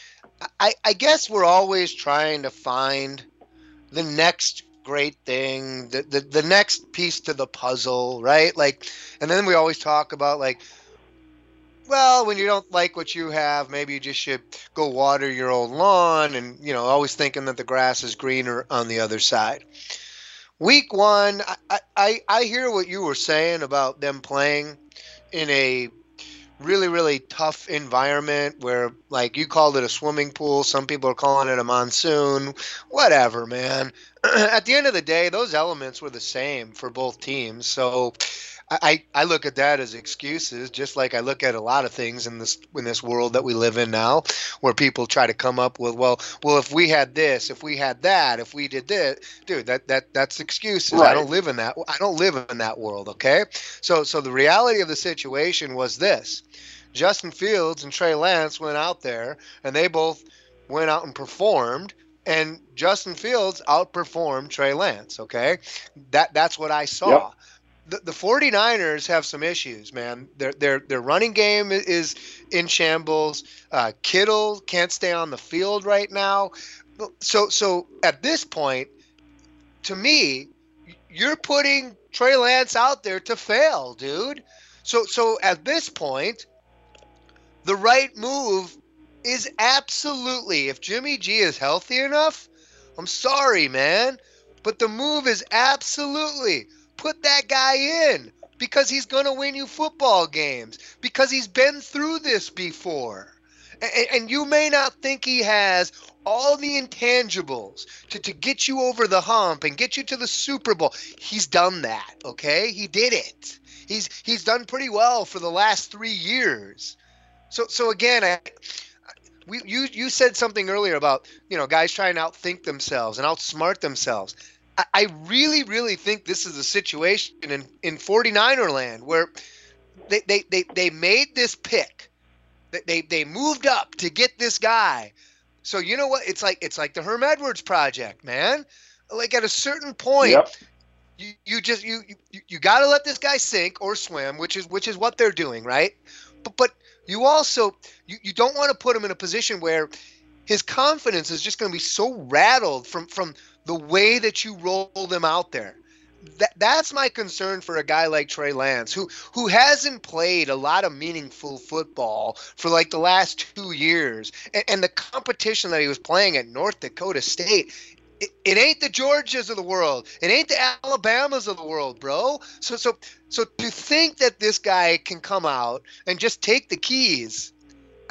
I guess we're always trying to find the next great thing, the next piece to the puzzle, right? Like, and then we always talk about like, well, when you don't like what you have, maybe you just should go water your own lawn and, you know, always thinking that the grass is greener on the other side. Week one, I hear what you were saying about them playing in a really, really tough environment where, like, you called it a swimming pool. Some people are calling it a monsoon. Whatever, man. At the end of the day, those elements were the same for both teams. So I look at that as excuses, just like I look at a lot of things in this world that we live in now, where people try to come up with, well, if we had this, if we had that, if we did this, dude, that's excuses. Right. I don't live in that world. Okay, so the reality of the situation was this: Justin Fields and Trey Lance went out there, and they both went out and performed. And Justin Fields outperformed Trey Lance. Okay, that's what I saw. Yep. The 49ers have some issues, man. Their running game is in shambles. Kittle can't stay on the field right now. So at this point, to me, you're putting Trey Lance out there to fail, dude. So at this point, the right move is absolutely, if Jimmy G is healthy enough, I'm sorry, man, but the move is absolutely put that guy in, because he's going to win you football games, because he's been through this before. And you may not think he has all the intangibles to get you over the hump and get you to the Super Bowl. He's done that, okay? He did it. He's done pretty well for the last 3 years. So again, you said something earlier about, you know, guys trying to outthink themselves and outsmart themselves. I really, really think this is a situation in 49er land where they made this pick. They moved up to get this guy. So you know what? It's like the Herm Edwards project, man. Like at a certain point, yep, you got to let this guy sink or swim, which is what they're doing, right? But you also you don't want to put him in a position where his confidence is just going to be so rattled from the way that you roll them out there. That's my concern for a guy like Trey Lance, who hasn't played a lot of meaningful football for like the last 2 years. And the competition that he was playing at North Dakota State, it ain't the Georgias of the world. It ain't the Alabamas of the world, bro. So to think that this guy can come out and just take the keys,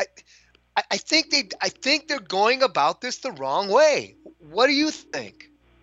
I think they're going about this the wrong way. What do you think?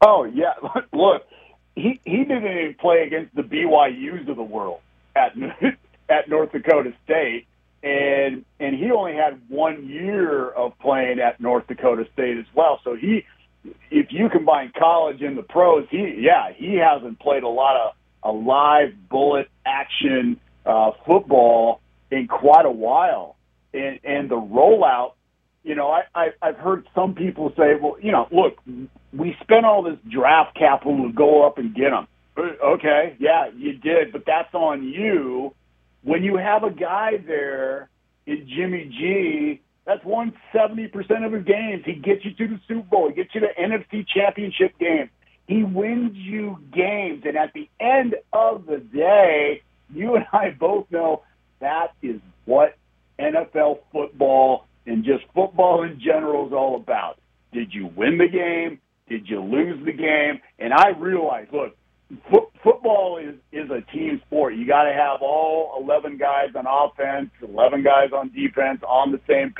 Oh, yeah. Look, he didn't even play against the BYUs of the world at North Dakota State, and he only had 1 year of playing at North Dakota State as well. So if you combine college and the pros, he hasn't played a lot of live bullet action football in quite a while. And the rollout, I've heard some people say, well, look, we spent all this draft capital to go up and get them. Okay, yeah, you did, but that's on you. When you have a guy there in Jimmy G that's won 70% of his games, he gets you to the Super Bowl, he gets you to NFC Championship games. He wins you games, and at the end of the day, you and I both know that is what NFL football and just football in general is all about. Did you win the game? Did you lose the game? And I realize, look, football is a team sport. You got to have all 11 guys on offense, 11 guys on defense on the same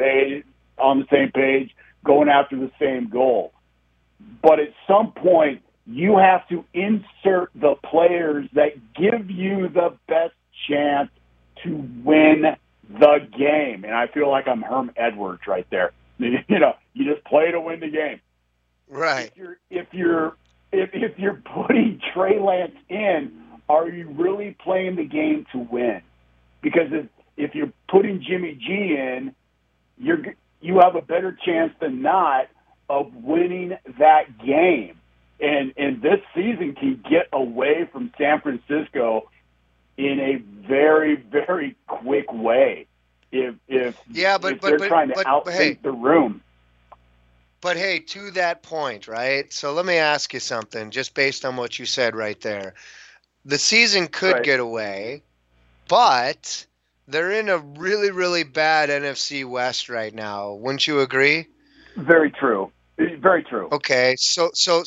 page, going after the same goal. But at some point, you have to insert the players that give you the best chance to win the game. And I feel like I'm Herm Edwards right there. You just play to win the game. Right. If you're putting Trey Lance in, are you really playing the game to win? Because if you're putting Jimmy G in, you have a better chance than not of winning that game. And this season can get away from San Francisco in a very, very quick way if they're trying to outthink the room. But, hey, to that point, right, so let me ask you something just based on what you said right there. The season could get away, but they're in a really, really bad NFC West right now. Wouldn't you agree? Very true. Very true. Okay, so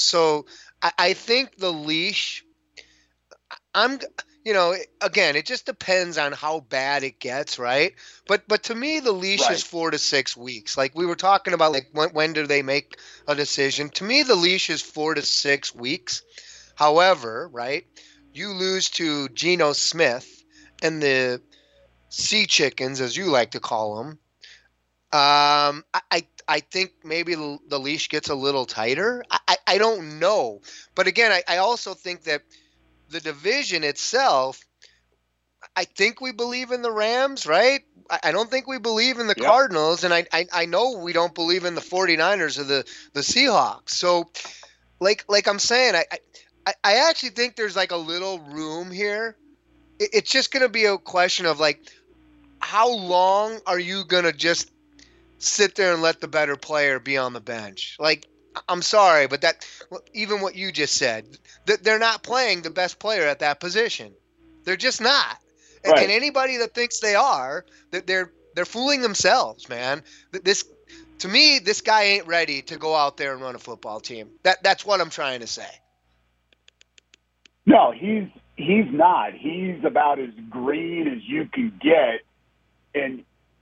I think the leash, again, it just depends on how bad it gets, right? But to me, the leash is 4 to 6 weeks. Like we were talking about, like when do they make a decision? To me, the leash is 4 to 6 weeks. However, right, you lose to Geno Smith and the Sea Chickens, as you like to call them. I think maybe the leash gets a little tighter. I don't know. But again, I also think that the division itself, I think we believe in the Rams, right? I don't think we believe in the Cardinals, and I know we don't believe in the 49ers or the Seahawks. So, like I'm saying, I actually think there's like a little room here. It's just going to be a question of like, how long are you going to just sit there and let the better player be on the bench? Like, I'm sorry, but that even what you just said, that they're not playing the best player at that position. They're just not. Right. And anybody that thinks they are, that they're fooling themselves, man. To me, this guy ain't ready to go out there and run a football team. That's what I'm trying to say. No, he's not. He's about as green as you can get, and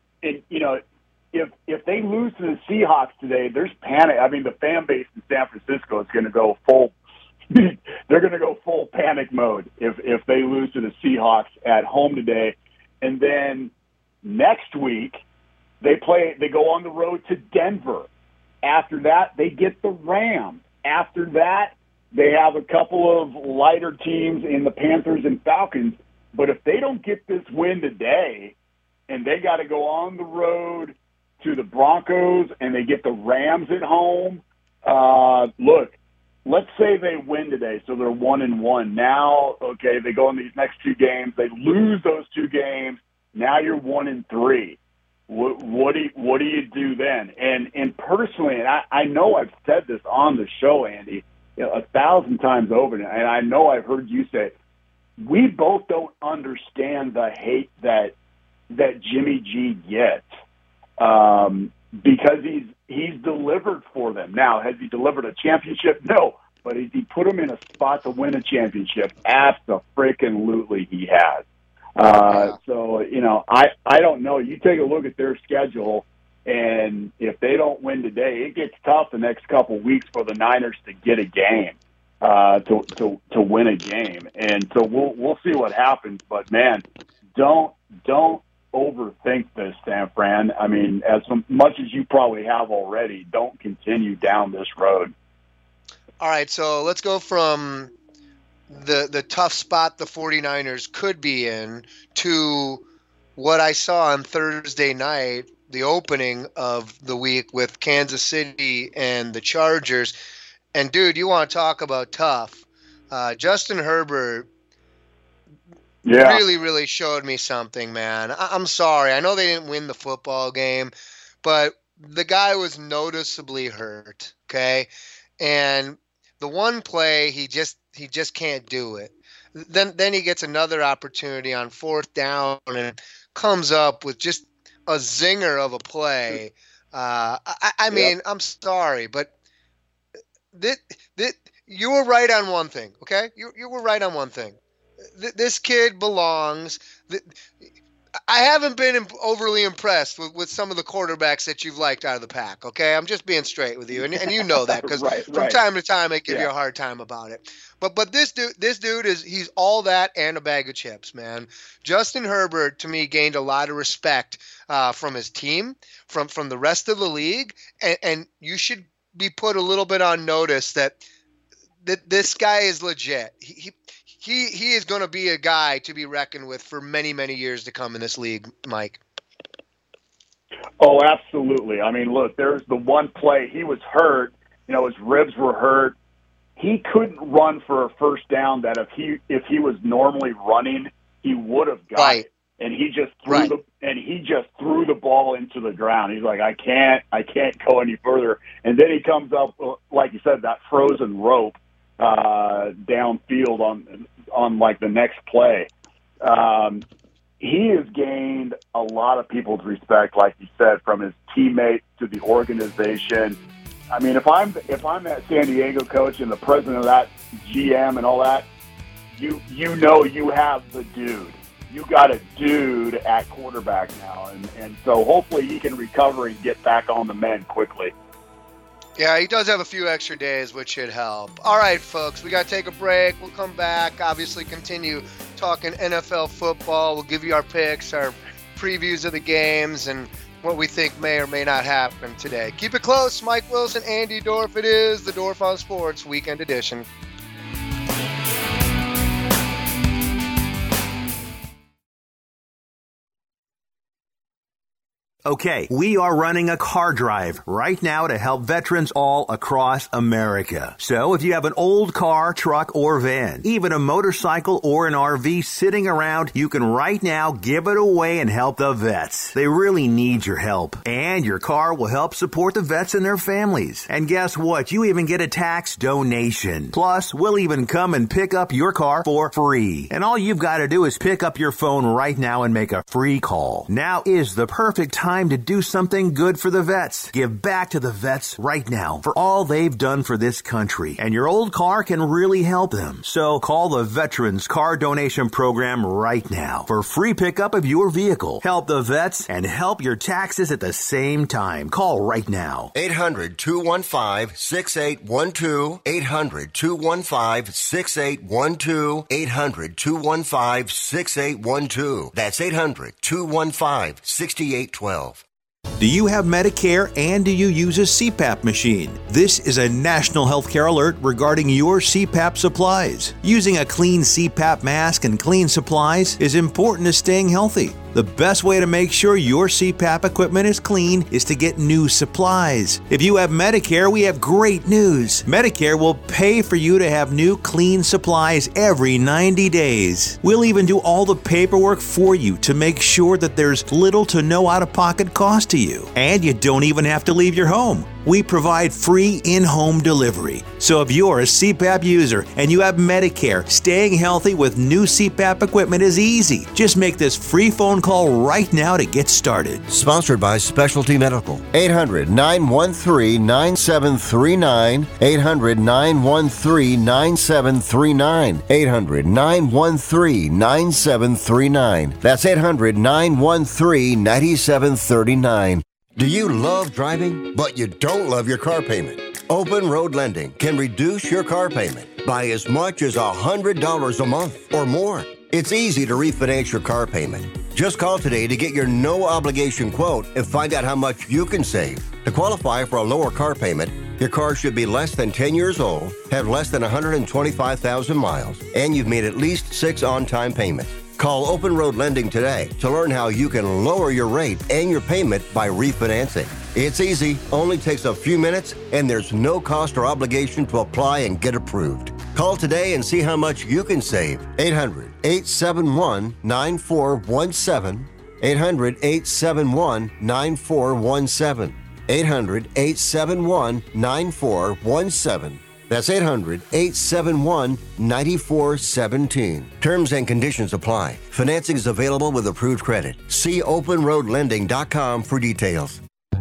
If they lose to the Seahawks today, there's panic. I mean, the fan base in San Francisco is going to go full. They're going to go full panic mode if they lose to the Seahawks at home today. And then next week they go on the road to Denver. After that, they get the Rams. After that, they have a couple of lighter teams in the Panthers and Falcons. But if they don't get this win today, and they got to go on the road to the Broncos, and they get the Rams at home. Look, let's say they win today, so they're 1-1. Now, okay, they go in these next 2 games. They lose those 2 games. Now you're 1-3. What do you do then? And personally, and I know I've said this on the show, Andy, 1,000 times over, and I know I've heard you say it. We both don't understand the hate that Jimmy G gets. Because he's delivered for them. Now, has he delivered a championship? No. But has he put them in a spot to win a championship? Abso-freaking-lutely he has. So, I don't know. You take a look at their schedule, And if they don't win today, it gets tough the next couple weeks for the Niners to get a game, to win a game. And so we'll see what happens. But man, don't overthink this, San Fran. I mean, as much as you probably have already, don't continue down this road. All right, so let's go from the tough spot the 49ers could be in to what I saw on Thursday night, the opening of the week with Kansas City and the Chargers. And, dude, you want to talk about tough. Justin Herbert really, really showed me something, man. I'm sorry. I know they didn't win the football game, but the guy was noticeably hurt, okay? And the one play, he just can't do it. Then he gets another opportunity on 4th down and comes up with just a zinger of a play. I mean, I'm sorry, but you were right on one thing, okay? You were right on one thing. This kid belongs. I haven't been overly impressed with some of the quarterbacks that you've liked out of the pack, okay? I'm just being straight with you, and you know that because from time to time I give you a hard time about it. But this dude he's all that and a bag of chips, man. Justin Herbert, to me, gained a lot of respect from his team, from the rest of the league, and you should be put a little bit on notice that this guy is legit. He is going to be a guy to be reckoned with for many, many years to come in this league, Mike. Oh, absolutely. I mean, look, there's the one play. He was hurt. You know, his ribs were hurt. He couldn't run for a first down that if he was normally running, he would have got it. And he just threw the ball into the ground. He's like, I can't go any further. And then he comes up, like you said, that frozen rope downfield on like the next play. He has gained a lot of people's respect, like you said, from his teammates to the organization. I mean, if I'm that San Diego coach and the president of that GM and all that, you know you have the dude. You got a dude at quarterback now, and so hopefully he can recover and get back on the mend quickly. Yeah, he does have a few extra days, which should help. All right, folks, we got to take a break. We'll come back, obviously continue talking NFL football. We'll give you our picks, our previews of the games, and what we think may or may not happen today. Keep it close. Mike Wilson, Andy Dorf. It is the Dorf on Sports Weekend Edition. Okay, we are running a car drive right now to help veterans all across America. So if you have an old car, truck, or van, even a motorcycle or an RV sitting around, you can right now give it away and help the vets. They really need your help. And your car will help support the vets and their families. And guess what? You even get a tax donation. Plus, we'll even come and pick up your car for free. And all you've got to do is pick up your phone right now and make a free call. Now is the perfect time to do something good for the vets. Give back to the vets right now for all they've done for this country. And your old car can really help them. So call the Veterans Car Donation Program right now for free pickup of your vehicle. Help the vets and help your taxes at the same time. Call right now. 800-215-6812. 800-215-6812. 800-215-6812. That's 800-215-6812. Do you have Medicare and do you use a CPAP machine? This is a national healthcare alert regarding your CPAP supplies. Using a clean CPAP mask and clean supplies is important to staying healthy. The best way to make sure your CPAP equipment is clean is to get new supplies. If you have Medicare, we have great news. Medicare will pay for you to have new clean supplies every 90 days. We'll even do all the paperwork for you to make sure that there's little to no out-of-pocket cost to you. And you don't even have to leave your home. We provide free in-home delivery. So if you're a CPAP user and you have Medicare, staying healthy with new CPAP equipment is easy. Just make this free phone call right now to get started. Sponsored by Specialty Medical. 800-913-9739. 800-913-9739. 800-913-9739. That's 800-913-9739. Do you love driving, but you don't love your car payment? Open Road Lending can reduce your car payment by as much as $100 a month or more. It's easy to refinance your car payment. Just call today to get your no-obligation quote and find out how much you can save. To qualify for a lower car payment, your car should be less than 10 years old, have less than 125,000 miles, and you've made at least 6 on-time payments. Call Open Road Lending today to learn how you can lower your rate and your payment by refinancing. It's easy, only takes a few minutes, and there's no cost or obligation to apply and get approved. Call today and see how much you can save. 800-871-9417. 800-871-9417. 800-871-9417. That's 800-871-9417. Terms and conditions apply. Financing is available with approved credit. See openroadlending.com for details.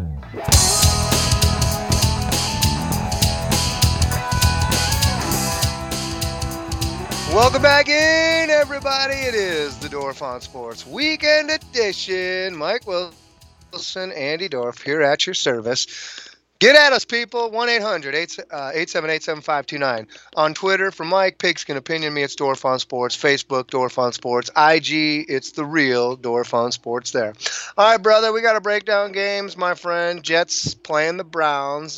Welcome back in, everybody. It is the Dorf on Sports Weekend Edition. Mike Wilson, Andy Dorf here at your service. Get at us, people. 1-800-878-7529. On Twitter, for Mike, Pigskin Opinion, me, it's Dorf on Sports. Facebook, Dorf on Sports. IG, it's the real Dorf on Sports there. All right, brother, we got to break down games, my friend. Jets playing the Browns.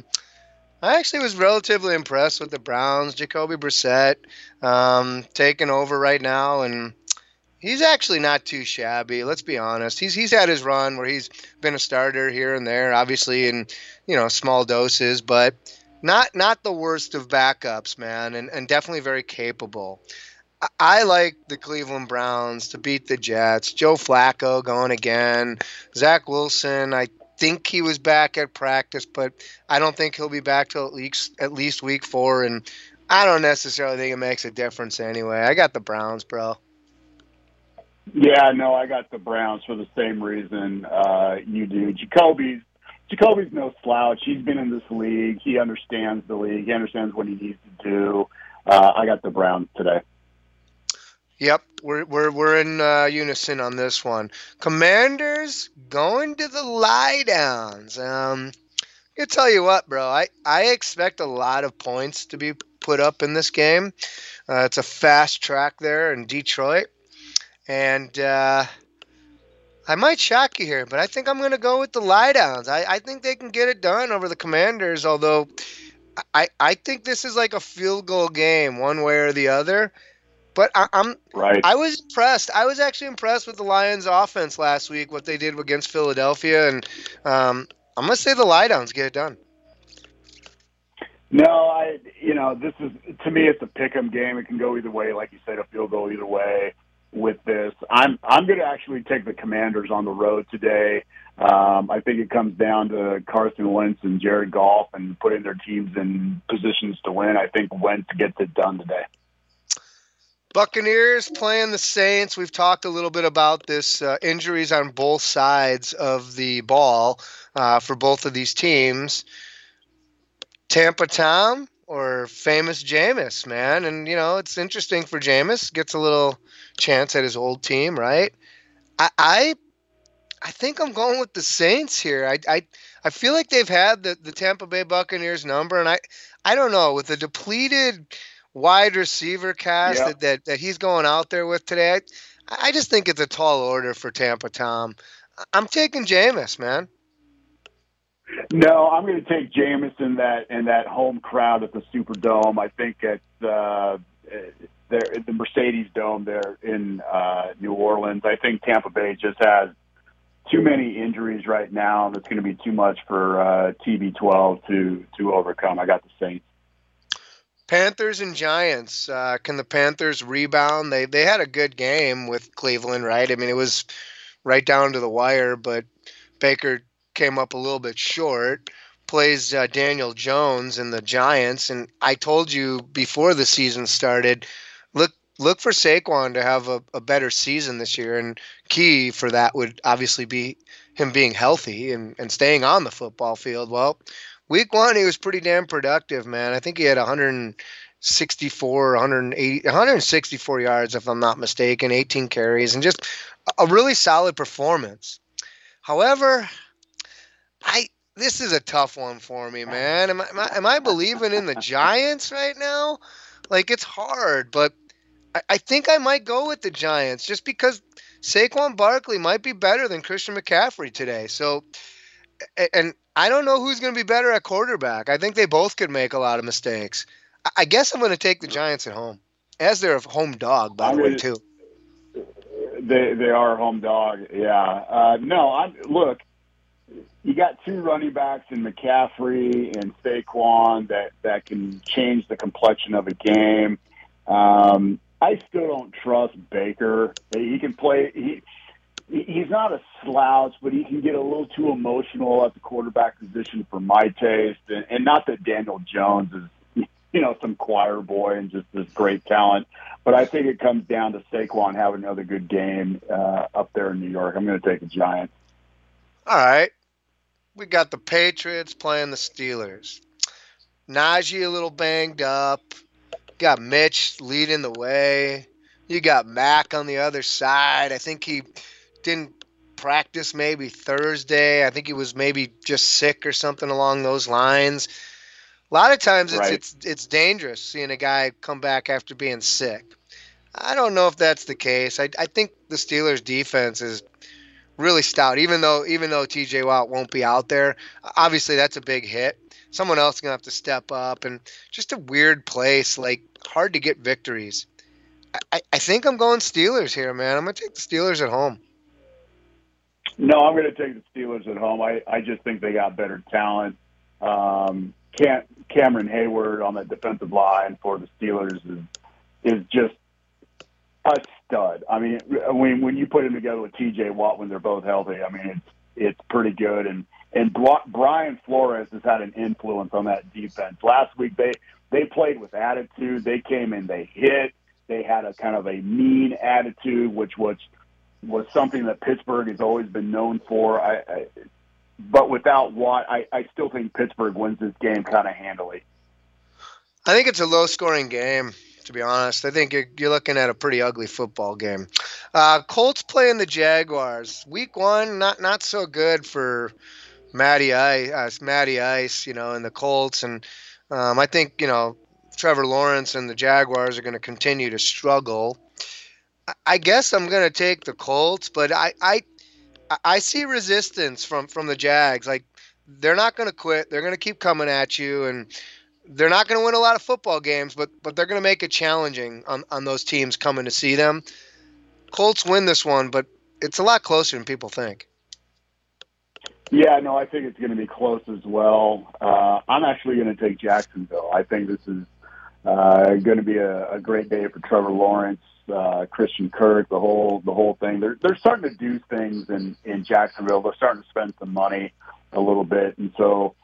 I actually was relatively impressed with the Browns. Jacoby Brissett taking over right now, and he's actually not too shabby. Let's be honest. He's had his run where he's been a starter here and there, obviously in small doses, but not the worst of backups, man, and definitely very capable. I like the Cleveland Browns to beat the Jets. Joe Flacco going again. Zach Wilson, I think he was back at practice, but I don't think he'll be back till at least week 4, and I don't necessarily think it makes a difference anyway. I got the Browns, bro. Yeah, no, I got the Browns for the same reason you do. Jacoby's no slouch. He's been in this league. He understands the league. He understands what he needs to do. I got the Browns today. Yep, we're in unison on this one. Commanders going to the lie downs. I'll tell you what, bro. I expect a lot of points to be put up in this game. It's a fast track there in Detroit, and I might shock you here, but I think I'm going to go with the lie downs. I think they can get it done over the Commanders, although I think this is like a field goal game, one way or the other. But I'm right. I was impressed. I was actually impressed with the Lions' offense last week, what they did against Philadelphia, and I'm going to say the lie downs get it done. No, this is, to me, it's a pick-em game. It can go either way, like you said, a field goal either way. With this, I'm going to actually take the Commanders on the road today. I think it comes down to Carson Wentz and Jared Goff and putting their teams in positions to win. I think Wentz gets it done today. Buccaneers playing the Saints. We've talked a little bit about this, injuries on both sides of the ball for both of these teams. Tampa Tom or famous Jameis, man. And, it's interesting for Jameis. Gets a little chance at his old team, right? I think I'm going with the Saints here. I feel like they've had the Tampa Bay Buccaneers number, and I don't know, with the depleted wide receiver cast that he's going out there with today, I just think it's a tall order for Tampa Tom. I'm taking Jameis, man. No, I'm going to take Jameis in that home crowd at the Superdome. I think at the Mercedes Dome there in New Orleans. I think Tampa Bay just has too many injuries right now, and it's going to be too much for TB12 to overcome. I got the Saints. Panthers and Giants. Can the Panthers rebound? They had a good game with Cleveland, right? I mean, it was right down to the wire, but Baker came up a little bit short. Plays Daniel Jones and the Giants, and I told you before the season started, look for Saquon to have a better season this year, and key for that would obviously be him being healthy and staying on the football field. Well, week 1, he was pretty damn productive, man. I think he had 164 yards, if I'm not mistaken, 18 carries, and just a really solid performance. However, This is a tough one for me, man. Am I believing in the Giants right now? Like, it's hard, but I think I might go with the Giants just because Saquon Barkley might be better than Christian McCaffrey today. So, and I don't know who's going to be better at quarterback. I think they both could make a lot of mistakes. I guess I'm going to take the Giants at home, as they're a home dog, by the way, too. They are a home dog, yeah. Look, you got two running backs in McCaffrey and Saquon that can change the complexion of a game. I still don't trust Baker. He can play. He's not a slouch, but he can get a little too emotional at the quarterback position for my taste. And not that Daniel Jones is, some choir boy and just this great talent. But I think it comes down to Saquon having another good game up there in New York. I'm going to take the Giants. All right. We got the Patriots playing the Steelers. Najee a little banged up. Got Mitch leading the way. You got Mac on the other side. I think he didn't practice maybe Thursday. I think he was maybe just sick or something along those lines. A lot of times it's dangerous seeing a guy come back after being sick. I don't know if that's the case. I think the Steelers defense is really stout, even though TJ Watt won't be out there. Obviously, that's a big hit. Someone else is going to have to step up, and just a weird place, like hard to get victories. I think I'm going Steelers here, man. I'm going to take the Steelers at home. No, I'm going to take the Steelers at home. I just think they got better talent. Cameron Hayward on the defensive line for the Steelers is just a stud. I mean, when you put him together with T.J. Watt when they're both healthy, I mean, it's pretty good. And Brian Flores has had an influence on that defense. Last week they played with attitude. They came in, they hit. They had a kind of a mean attitude, which was something that Pittsburgh has always been known for. But without Watt, I still think Pittsburgh wins this game kind of handily. I think it's a low-scoring game, to be honest. I think you're looking at a pretty ugly football game. Colts playing the Jaguars. Week 1, not so good for Matty Ice, and the Colts. And I think, Trevor Lawrence and the Jaguars are going to continue to struggle. I guess I'm going to take the Colts, but I see resistance from the Jags. Like, they're not going to quit. They're going to keep coming at you, and they're not going to win a lot of football games, but they're going to make it challenging on those teams coming to see them. Colts win this one, but it's a lot closer than people think. Yeah, no, I think it's going to be close as well. I'm actually going to take Jacksonville. I think this is going to be a great day for Trevor Lawrence, Christian Kirk, the whole thing. They're starting to do things in Jacksonville. They're starting to spend some money a little bit, and so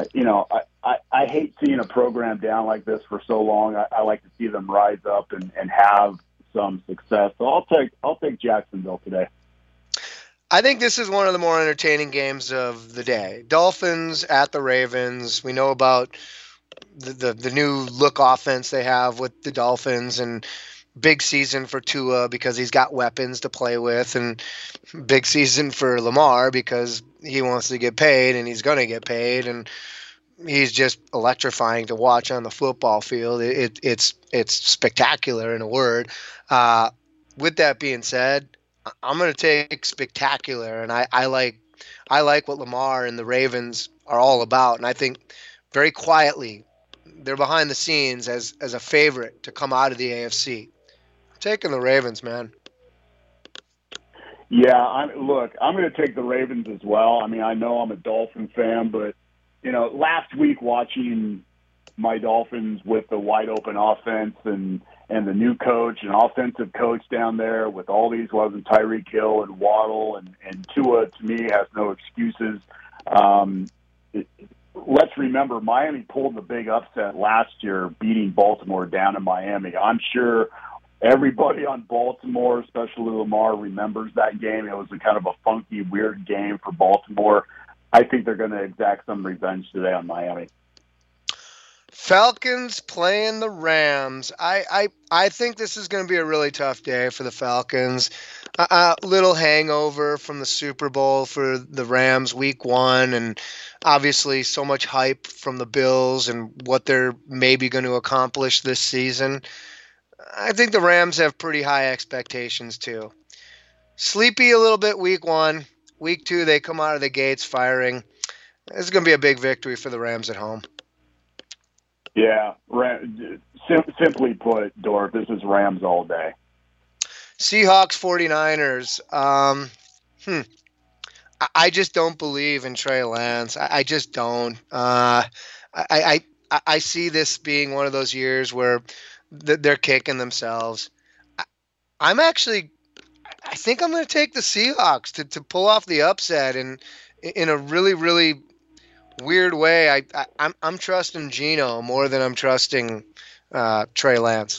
I hate seeing a program down like this for so long. I like to see them rise up and have some success. So I'll take Jacksonville today. I think this is one of the more entertaining games of the day. Dolphins at the Ravens. We know about the new look offense they have with the Dolphins, and big season for Tua because he's got weapons to play with, and big season for Lamar because he wants to get paid and he's going to get paid, and he's just electrifying to watch on the football field. It's spectacular in a word. With that being said, I'm going to take spectacular, and I like what Lamar and the Ravens are all about, and I think very quietly they're behind the scenes as a favorite to come out of the AFC. I'm taking the Ravens, man. Yeah, I'm going to take the Ravens as well. I mean, I know I'm a Dolphin fan, but last week watching my Dolphins with the wide open offense and the new coach and offensive coach down there with all these wasn't Tyreek Hill and Waddle and Tua, to me, has no excuses. Let's remember, Miami pulled the big upset last year, beating Baltimore down in Miami. I'm sure everybody on Baltimore, especially Lamar, remembers that game. It was a kind of a funky, weird game for Baltimore. I think they're going to exact some revenge today on Miami. Falcons playing the Rams. I think this is going to be a really tough day for the Falcons. Little hangover from the Super Bowl for the Rams week 1, and obviously so much hype from the Bills and what they're maybe going to accomplish this season. I think the Rams have pretty high expectations too. Sleepy a little bit week 1. Week 2, they come out of the gates firing. This is going to be a big victory for the Rams at home. Yeah, simply put, Dorf, this is Rams all day. Seahawks 49ers. I just don't believe in Trey Lance. I just don't. I see this being one of those years where they're kicking themselves. I think I'm going to take the Seahawks to pull off the upset, and in a really, really weird way. I'm trusting Geno more than I'm trusting Trey Lance.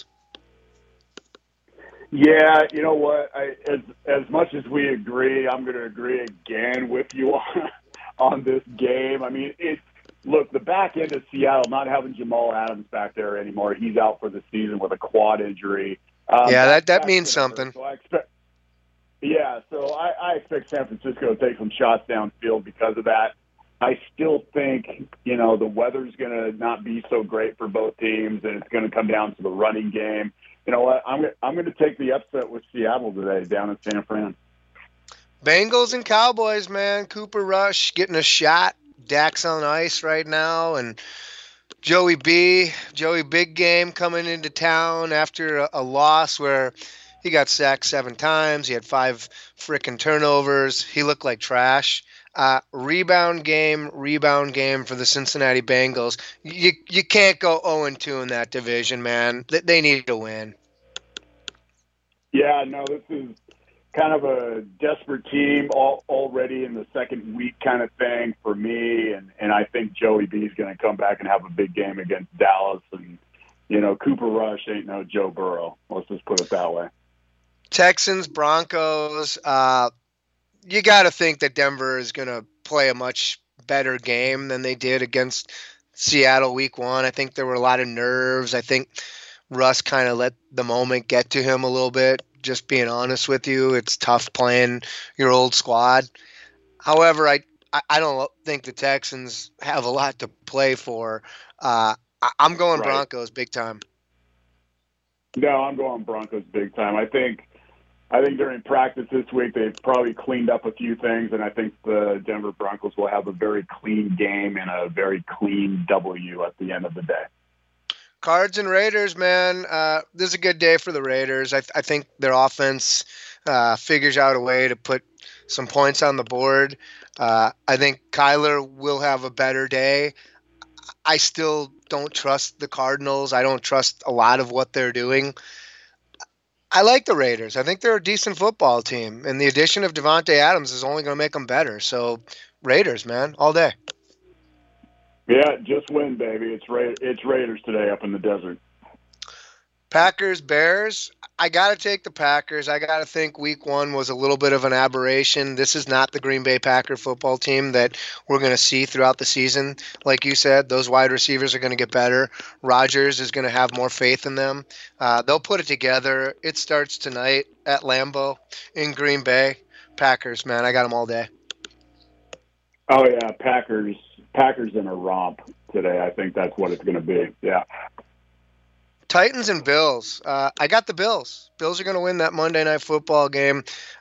Yeah, you know what? As much as we agree, I'm going to agree again with you on this game. I mean, look, the back end of Seattle not having Jamal Adams back there anymore. He's out for the season with a quad injury. That means something. So I expect San Francisco to take some shots downfield because of that. I still think, the weather's going to not be so great for both teams, and it's going to come down to the running game. You know what? I'm going to take the upset with Seattle today down in San Fran. Bengals and Cowboys, man. Cooper Rush getting a shot. Dak's on ice right now, and Joey big game coming into town after a loss where he got sacked 7 times. He had 5 freaking turnovers. He looked like trash. Rebound game for the Cincinnati Bengals. You can't go 0-2 in that division, man. They need to win. Yeah, no, this is kind of a desperate team already in the second week kind of thing for me, and I think Joey B is going to come back and have a big game against Dallas, and Cooper Rush ain't no Joe Burrow. Let's just put it that way. Texans, Broncos. You got to think that Denver is going to play a much better game than they did against Seattle week 1. I think there were a lot of nerves. I think Russ kind of let the moment get to him a little bit. Just being honest with you, it's tough playing your old squad. However, I don't think the Texans have a lot to play for. I'm going Broncos big time. No, I'm going Broncos big time. I think during practice this week, they've probably cleaned up a few things, and I think the Denver Broncos will have a very clean game and a very clean W at the end of the day. Cards and Raiders, man. This is a good day for the Raiders. I think their offense figures out a way to put some points on the board. I think Kyler will have a better day. I still don't trust the Cardinals. I don't trust a lot of what they're doing. I like the Raiders. I think they're a decent football team, and the addition of Devontae Adams is only going to make them better. So, Raiders, man, all day. Yeah, just win, baby. It's Raiders today up in the desert. Packers, Bears. I got to take the Packers. I got to think week 1 was a little bit of an aberration. This is not the Green Bay Packer football team that we're going to see throughout the season. Like you said, those wide receivers are going to get better. Rodgers is going to have more faith in them. They'll put it together. It starts tonight at Lambeau in Green Bay. Packers, man, I got them all day. Oh, yeah, Packers in a romp today. I think that's what it's going to be, yeah. Titans and Bills. I got the Bills. Bills are going to win that Monday Night Football game.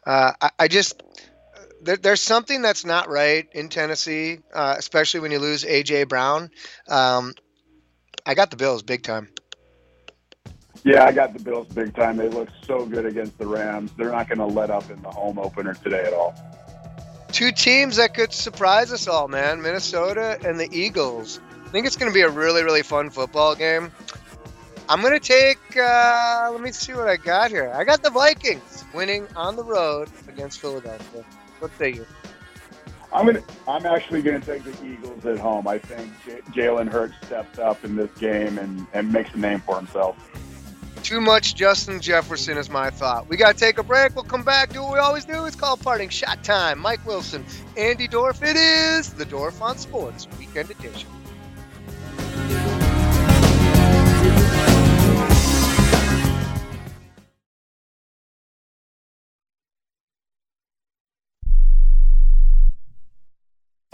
There's something that's not right in Tennessee, especially when you lose A.J. Brown. I got the Bills big time. Yeah, I got the Bills big time. They look so good against the Rams. They're not going to let up in the home opener today at all. 2 teams that could surprise us all, man. Minnesota and the Eagles. I think it's going to be a really, really fun football game. I'm going to take, let me see what I got here. I got the Vikings winning on the road against Philadelphia. What say you? I'm actually going to take the Eagles at home. I think Jalen Hurts steps up in this game and makes a name for himself. Too much Justin Jefferson is my thought. We got to take a break. We'll come back. Do what we always do. It's called Parting Shot Time. Mike Wilson, Andy Dorf. It is the Dorf on Sports Weekend Edition.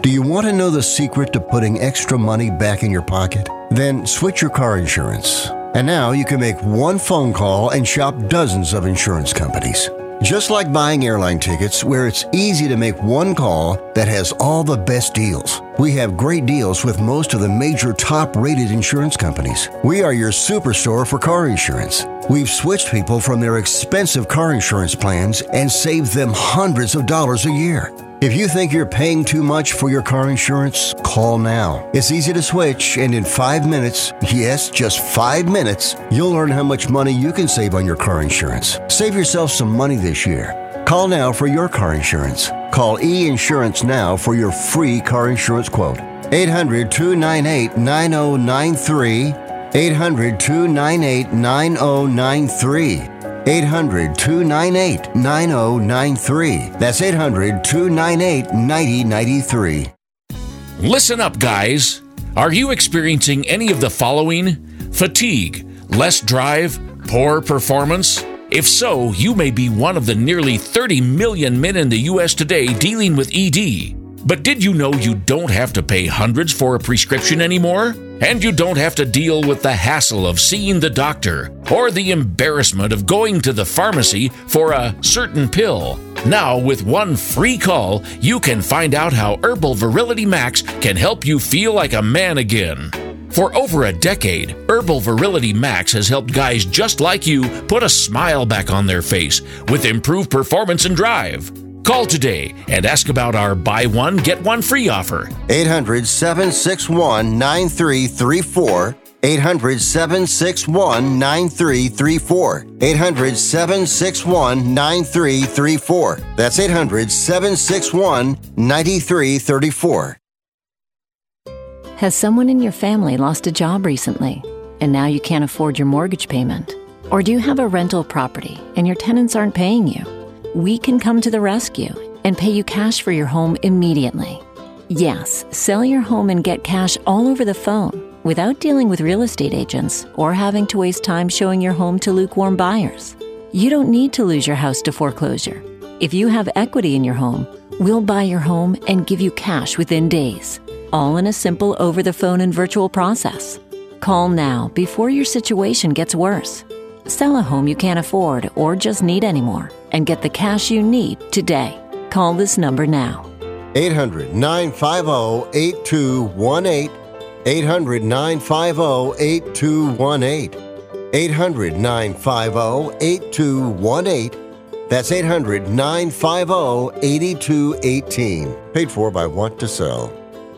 Do you want to know the secret to putting extra money back in your pocket? Then switch your car insurance. And now you can make one phone call and shop dozens of insurance companies. Just like buying airline tickets, where it's easy to make one call that has all the best deals. We have great deals with most of the major top-rated insurance companies. We are your superstore for car insurance. We've switched people from their expensive car insurance plans and saved them hundreds of dollars a year. If you think you're paying too much for your car insurance, call now. It's easy to switch, and in 5 minutes, yes, just 5 minutes, you'll learn how much money you can save on your car insurance. Save yourself some money this year. Call now for your car insurance. Call E-Insurance now for your free car insurance quote. 800-298-9093. 800-298-9093. 800-298-9093. That's 800-298-9093. Listen up, guys. Are you experiencing any of the following? Fatigue, less drive, poor performance? If so, you may be one of the nearly 30 million men in the U.S. today dealing with ED. But did you know you don't have to pay hundreds for a prescription anymore? And you don't have to deal with the hassle of seeing the doctor or the embarrassment of going to the pharmacy for a certain pill. Now, with one free call, you can find out how Herbal Virility Max can help you feel like a man again. For over a decade, Herbal Virility Max has helped guys just like you put a smile back on their face with improved performance and drive. Call today and ask about our buy one, get one free offer. 800-761-9334. 800-761-9334. 800-761-9334. That's 800-761-9334. Has someone in your family lost a job recently, and now you can't afford your mortgage payment? Or do you have a rental property and your tenants aren't paying you? We can come to the rescue and pay you cash for your home immediately. Yes, sell your home and get cash all over the phone without dealing with real estate agents or having to waste time showing your home to lukewarm buyers. You don't need to lose your house to foreclosure. If you have equity in your home, we'll buy your home and give you cash within days, all in a simple over-the-phone and virtual process. Call now before your situation gets worse. Sell a home you can't afford or just need anymore and get the cash you need today. Call this number now. 800-950-8218. 800-950-8218. 800-950-8218. That's 800-950-8218. Paid for by Want to Sell.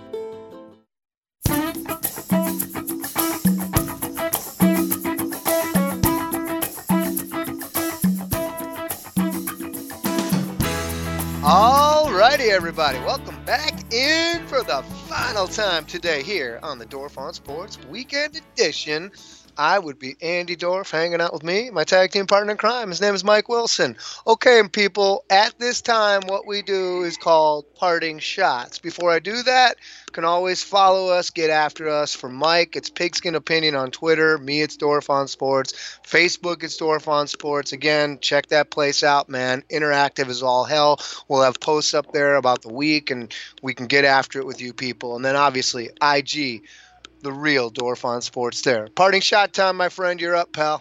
Alrighty, everybody. Welcome back in for the final time today here on the Dorf on Sports Weekend Edition. I would be Andy Dorf, hanging out with me, my tag team partner in crime. His name is Mike Wilson. Okay, people, at this time, what we do is called parting shots. Before I do that, you can always follow us, get after us. For Mike, it's Pigskin Opinion on Twitter. Me, it's Dorf on Sports. Facebook, it's Dorf on Sports. Again, check that place out, man. Interactive as all hell. We'll have posts up there about the week, and we can get after it with you people. And then, obviously, IG, the real Dorf on Sports there. Parting shot time, my friend. You're up, pal.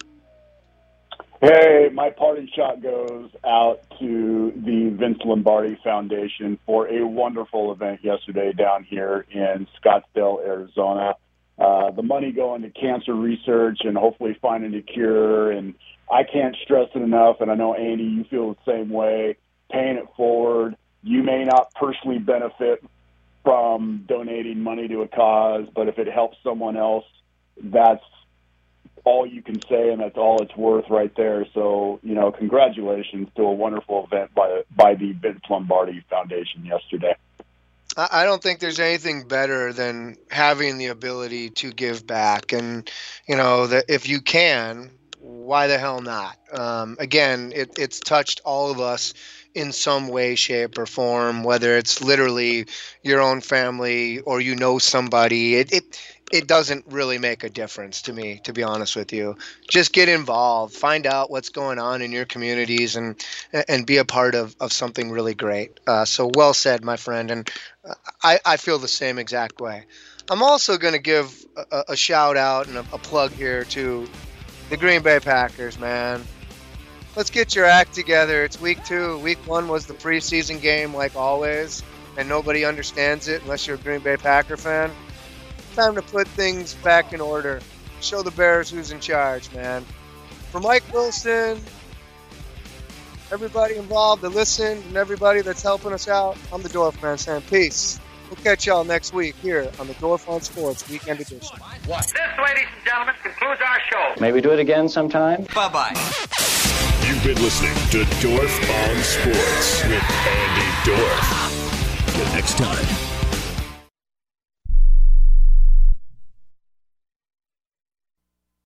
Hey, my parting shot goes out to the Vince Lombardi Foundation for a wonderful event yesterday down here in Scottsdale, Arizona. The money going to cancer research and hopefully finding a cure. And I can't stress it enough, and I know, Andy, you feel the same way, paying it forward. You may not personally benefit from donating money to a cause, but if it helps someone else, that's all you can say, and that's all it's worth right there. So, congratulations to a wonderful event by the Vince Lombardi Foundation yesterday. I don't think there's anything better than having the ability to give back. And, that if you can, why the hell not? Again, it's touched all of us in some way, shape, or form, whether it's literally your own family or somebody. it doesn't really make a difference to me, to be honest with you. Just get involved, find out what's going on in your communities, and be a part of something really great. So well said, my friend, and I feel the same exact way. I'm also going to give a shout out and a plug here to the Green Bay Packers, man. Let's get your act together. It's week 2. Week 1 was the preseason game, like always, and nobody understands it unless you're a Green Bay Packer fan. Time to put things back in order. Show the Bears who's in charge, man. For Mike Wilson, everybody involved that listened, and everybody that's helping us out, I'm the Dorf Man saying peace. We'll catch y'all next week here on the Dorf on Sports Weekend Edition. This, ladies and gentlemen, concludes our show. May we do it again sometime? Bye-bye. You've been listening to Dorf on Sports with Andy Dorf. Till next time.